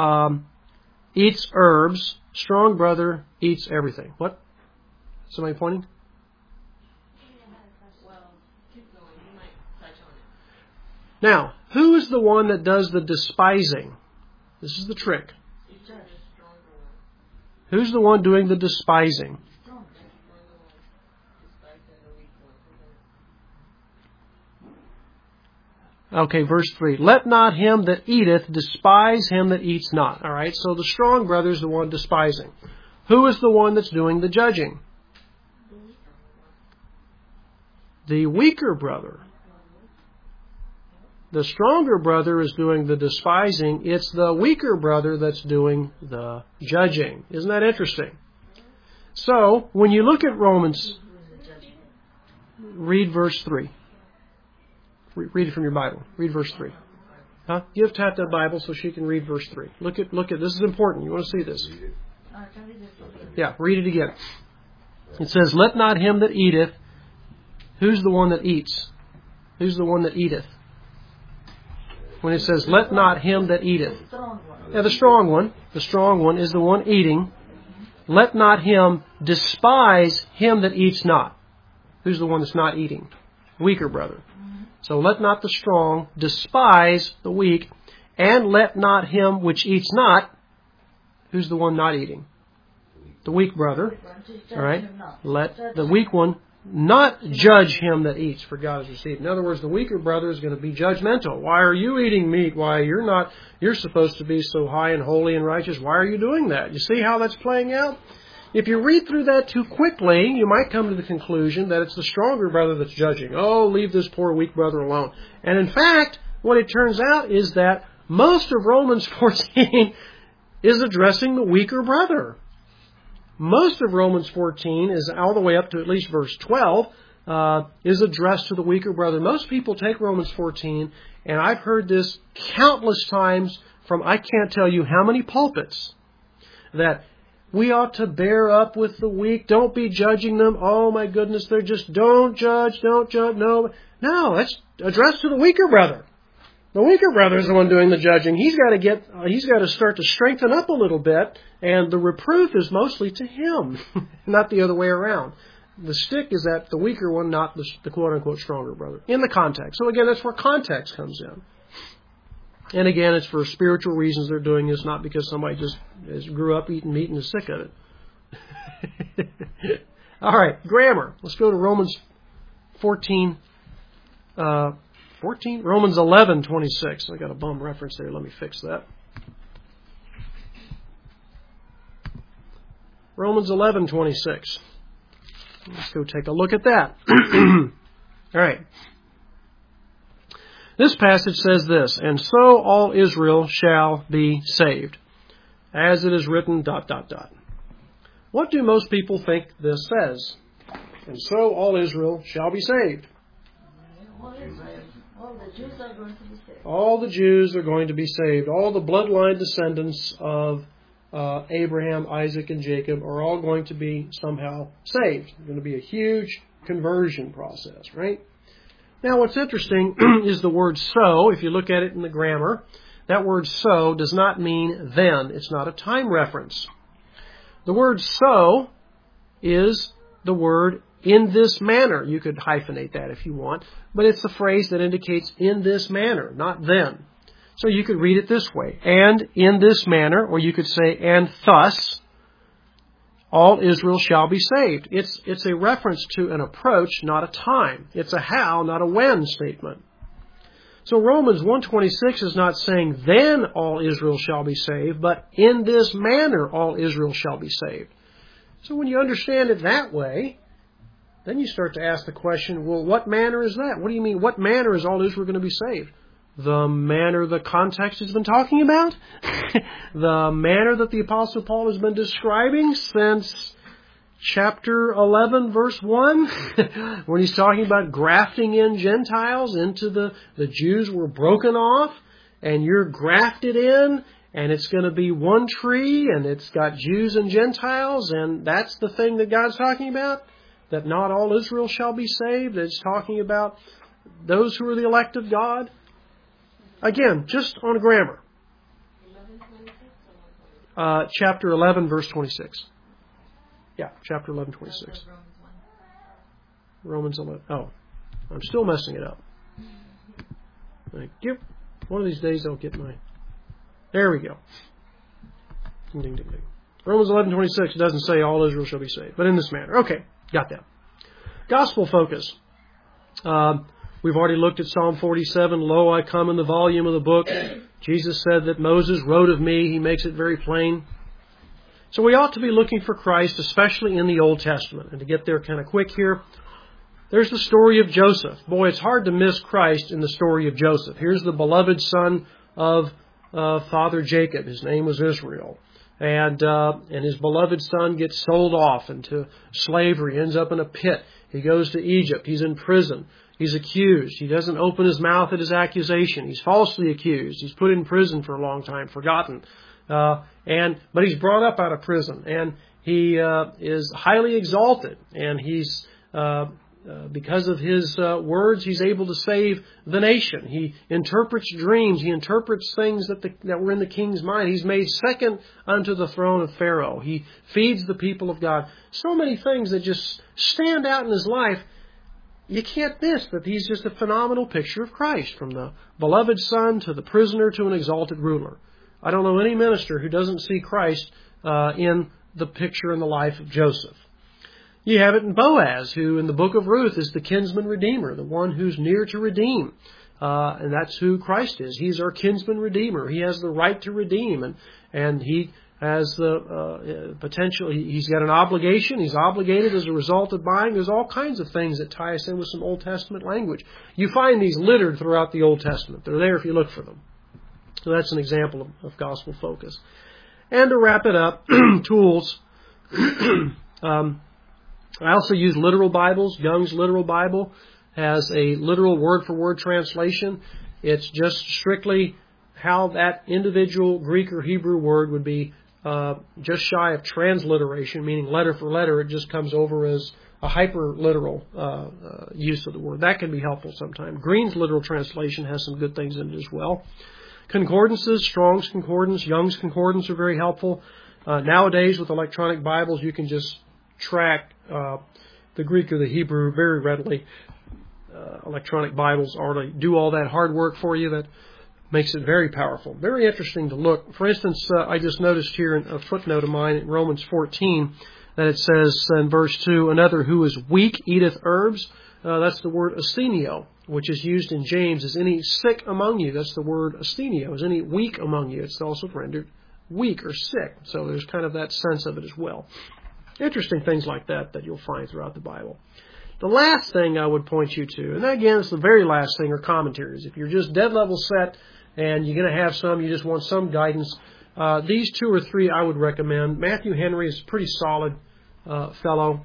eats herbs. Strong brother eats everything. What? Somebody pointing? Well, keep going. You might touch on it. Now, who is the one that does the despising? This is the trick. Who's the one doing the despising? Okay, verse 3. Let not him that eateth despise him that eats not. All right, so the strong brother is the one despising. Who is the one that's doing the judging? The weaker brother. The stronger brother is doing the despising. It's the weaker brother that's doing the judging. Isn't that interesting? So, when you look at Romans, read verse 3. Read it from your Bible. Read verse 3. Huh? Give Tat that Bible so she can read verse 3. Look at this is important. You want to see this. Yeah, read it again. It says, let not him that eateth. Who's the one that eats? Who's the one that eateth? When it says, let not him that eateth. Yeah, the strong one. The strong one is the one eating. Let not him despise him that eats not. Who's the one that's not eating? Weaker brother. So let not the strong despise the weak, and let not him which eats not. Who's the one not eating? The weak brother. All right. Let the weak one not judge him that eats, for God is received. In other words, the weaker brother is going to be judgmental. Why are you eating meat? Why you're not? You're supposed to be so high and holy and righteous. Why are you doing that? You see how that's playing out? If you read through that too quickly, you might come to the conclusion that it's the stronger brother that's judging. Oh, leave this poor weak brother alone. And in fact, what it turns out is that most of Romans 14 is addressing the weaker brother. Most of Romans 14 is all the way up to at least verse 12 is addressed to the weaker brother. Most people take Romans 14, and I've heard this countless times from I can't tell you how many pulpits, that we ought to bear up with the weak. Don't be judging them. Oh my goodness, they're just, don't judge. No, that's addressed to the weaker brother. The weaker brother is the one doing the judging. He's got to start to strengthen up a little bit, and the reproof is mostly to him, not the other way around. The stick is at the weaker one, not the quote-unquote stronger brother, in the context. So again, that's where context comes in. And again, it's for spiritual reasons they're doing this, not because somebody just grew up eating meat and is sick of it. All right, grammar. Let's go to Romans 14. Romans 11:26. I got a bum reference there. Let me fix that. Romans 11:26. Let's go take a look at that. All right. This passage says this, and so all Israel shall be saved, as it is written, ... What do most people think this says? And so all Israel shall be saved. All the Jews are going to be saved. All the Jews are going to be saved. All the bloodline descendants of Abraham, Isaac, and Jacob are all going to be somehow saved. It's going to be a huge conversion process, right? Now, what's interesting is the word so. If you look at it in the grammar, that word so does not mean then. It's not a time reference. The word so is the word in this manner. You could hyphenate that if you want, but it's the phrase that indicates in this manner, not then. So you could read it this way, and in this manner, or you could say, and thus, all Israel shall be saved. It's a reference to an approach, not a time. It's a how, not a when statement. So Romans 1:26 is not saying then all Israel shall be saved, but in this manner all Israel shall be saved. So when you understand it that way, then you start to ask the question, well, what manner is that? What do you mean, what manner is all Israel going to be saved? The manner the context has been talking about? The manner that the Apostle Paul has been describing since chapter 11, verse 1, when he's talking about grafting in Gentiles into the Jews were broken off, and you're grafted in, and it's going to be one tree, and it's got Jews and Gentiles, and that's the thing that God's talking about? That not all Israel shall be saved? It's talking about those who are the elect of God? Again, just on grammar. Chapter 11, verse 26. Yeah, chapter 11, 26. Romans 11. Oh, I'm still messing it up. One of these days I'll get my... There we go. Ding, ding, ding, ding. Romans 11:26 doesn't say all Israel shall be saved, but in this manner. Okay, got that. Gospel focus. We've already looked at Psalm 47. Lo, I come in the volume of the book. Jesus said that Moses wrote of me. He makes it very plain. So we ought to be looking for Christ, especially in the Old Testament. And to get there kind of quick here, there's the story of Joseph. Boy, it's hard to miss Christ in the story of Joseph. Here's the beloved son of Father Jacob. His name was Israel. And his beloved son gets sold off into slavery, ends up in a pit. He goes to Egypt. He's in prison. He's accused. He doesn't open his mouth at his accusation. He's falsely accused. He's put in prison for a long time, forgotten. But he's brought up out of prison, and he is highly exalted. And he's because of his words, he's able to save the nation. He interprets dreams. He interprets things that were in the king's mind. He's made second unto the throne of Pharaoh. He feeds the people of God. So many things that just stand out in his life. You can't miss that he's just a phenomenal picture of Christ, from the beloved son to the prisoner to an exalted ruler. I don't know any minister who doesn't see Christ in the picture in the life of Joseph. You have it in Boaz, who in the book of Ruth is the kinsman redeemer, the one who's near to redeem. And that's who Christ is. He's our kinsman redeemer. He has the right to redeem, and he has the potential. He's got an obligation. He's obligated as a result of buying. There's all kinds of things that tie us in with some Old Testament language. You find these littered throughout the Old Testament. They're there if you look for them. So that's an example of gospel focus. And to wrap it up, tools. I also use literal Bibles. Young's Literal Bible has a literal word-for-word translation. It's just strictly how that individual Greek or Hebrew word would be just shy of transliteration, meaning letter for letter. It just comes over as a hyper-literal use of the word. That can be helpful sometimes. Green's literal translation has some good things in it as well. Concordances, Strong's Concordance, Young's Concordance are very helpful. Nowadays, with electronic Bibles, you can just track the Greek or the Hebrew very readily. Electronic Bibles already do all that hard work for you. That makes it very powerful. Very interesting to look. For instance, I just noticed here in a footnote of mine in Romans 14 that it says in verse 2, another who is weak eateth herbs. That's the word asthenio, which is used in James as any sick among you. That's the word asthenio, as any weak among you. It's also rendered weak or sick. So there's kind of that sense of it as well. Interesting things like that you'll find throughout the Bible. The last thing I would point you to, and again, it's the very last thing, are commentaries. If you're just dead level set and you're going to have some, you just want some guidance, these two or three I would recommend. Matthew Henry is a pretty solid fellow.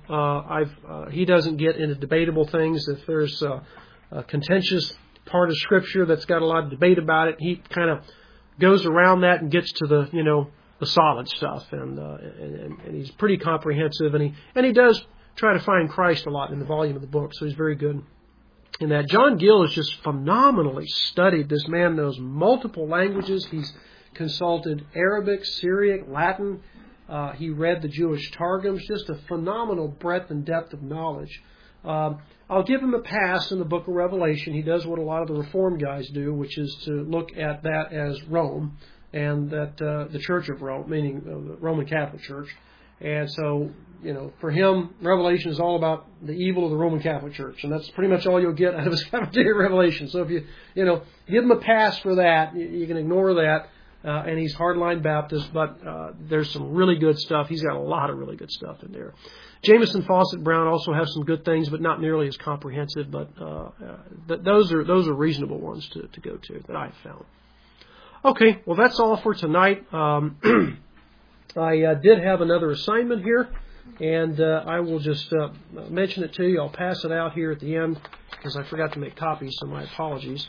He doesn't get into debatable things. If there's a contentious part of Scripture that's got a lot of debate about it, he kind of goes around that and gets to the solid stuff, and he's pretty comprehensive, and he does try to find Christ a lot in the volume of the book, so he's very good in that. John Gill is just phenomenally studied. This man knows multiple languages. He's consulted Arabic, Syriac, Latin. He read the Jewish Targums. Just a phenomenal breadth and depth of knowledge. I'll give him a pass in the book of Revelation. He does what a lot of the Reformed guys do, which is to look at that as Rome, and that the Church of Rome, meaning the Roman Catholic Church. And so, for him, Revelation is all about the evil of the Roman Catholic Church, and that's pretty much all you'll get out of his commentary of Revelation. So if you give him a pass for that, you can ignore that. And he's hardline Baptist, but there's some really good stuff. He's got a lot of really good stuff in there. Jameson, Fawcett, Brown also have some good things, but not nearly as comprehensive. But those are reasonable ones to go to that I've found. Okay, well that's all for tonight. I did have another assignment here, and I will just mention it to you. I'll pass it out here at the end because I forgot to make copies, so my apologies.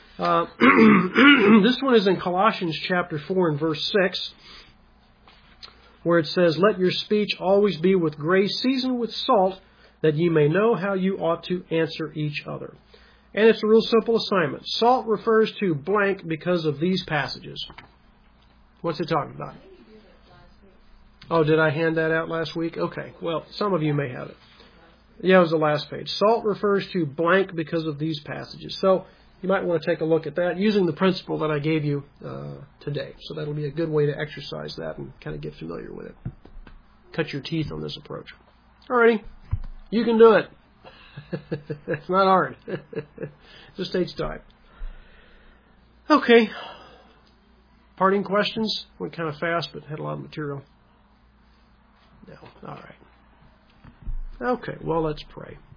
This one is in Colossians chapter 4 and verse 6, where it says, "Let your speech always be with grace, seasoned with salt, that ye may know how you ought to answer each other." And it's a real simple assignment. Salt refers to blank because of these passages. What's it talking about? Oh, did I hand that out last week? Okay, well, some of you may have it. Yeah, it was the last page. Salt refers to blank because of these passages. So you might want to take a look at that using the principle that I gave you today. So that'll be a good way to exercise that and kind of get familiar with it. Cut your teeth on this approach. Alrighty, you can do it. It's not hard. It just takes time. Okay. Parting questions? Went kind of fast, but had a lot of material. No. All right. Okay, well, let's pray.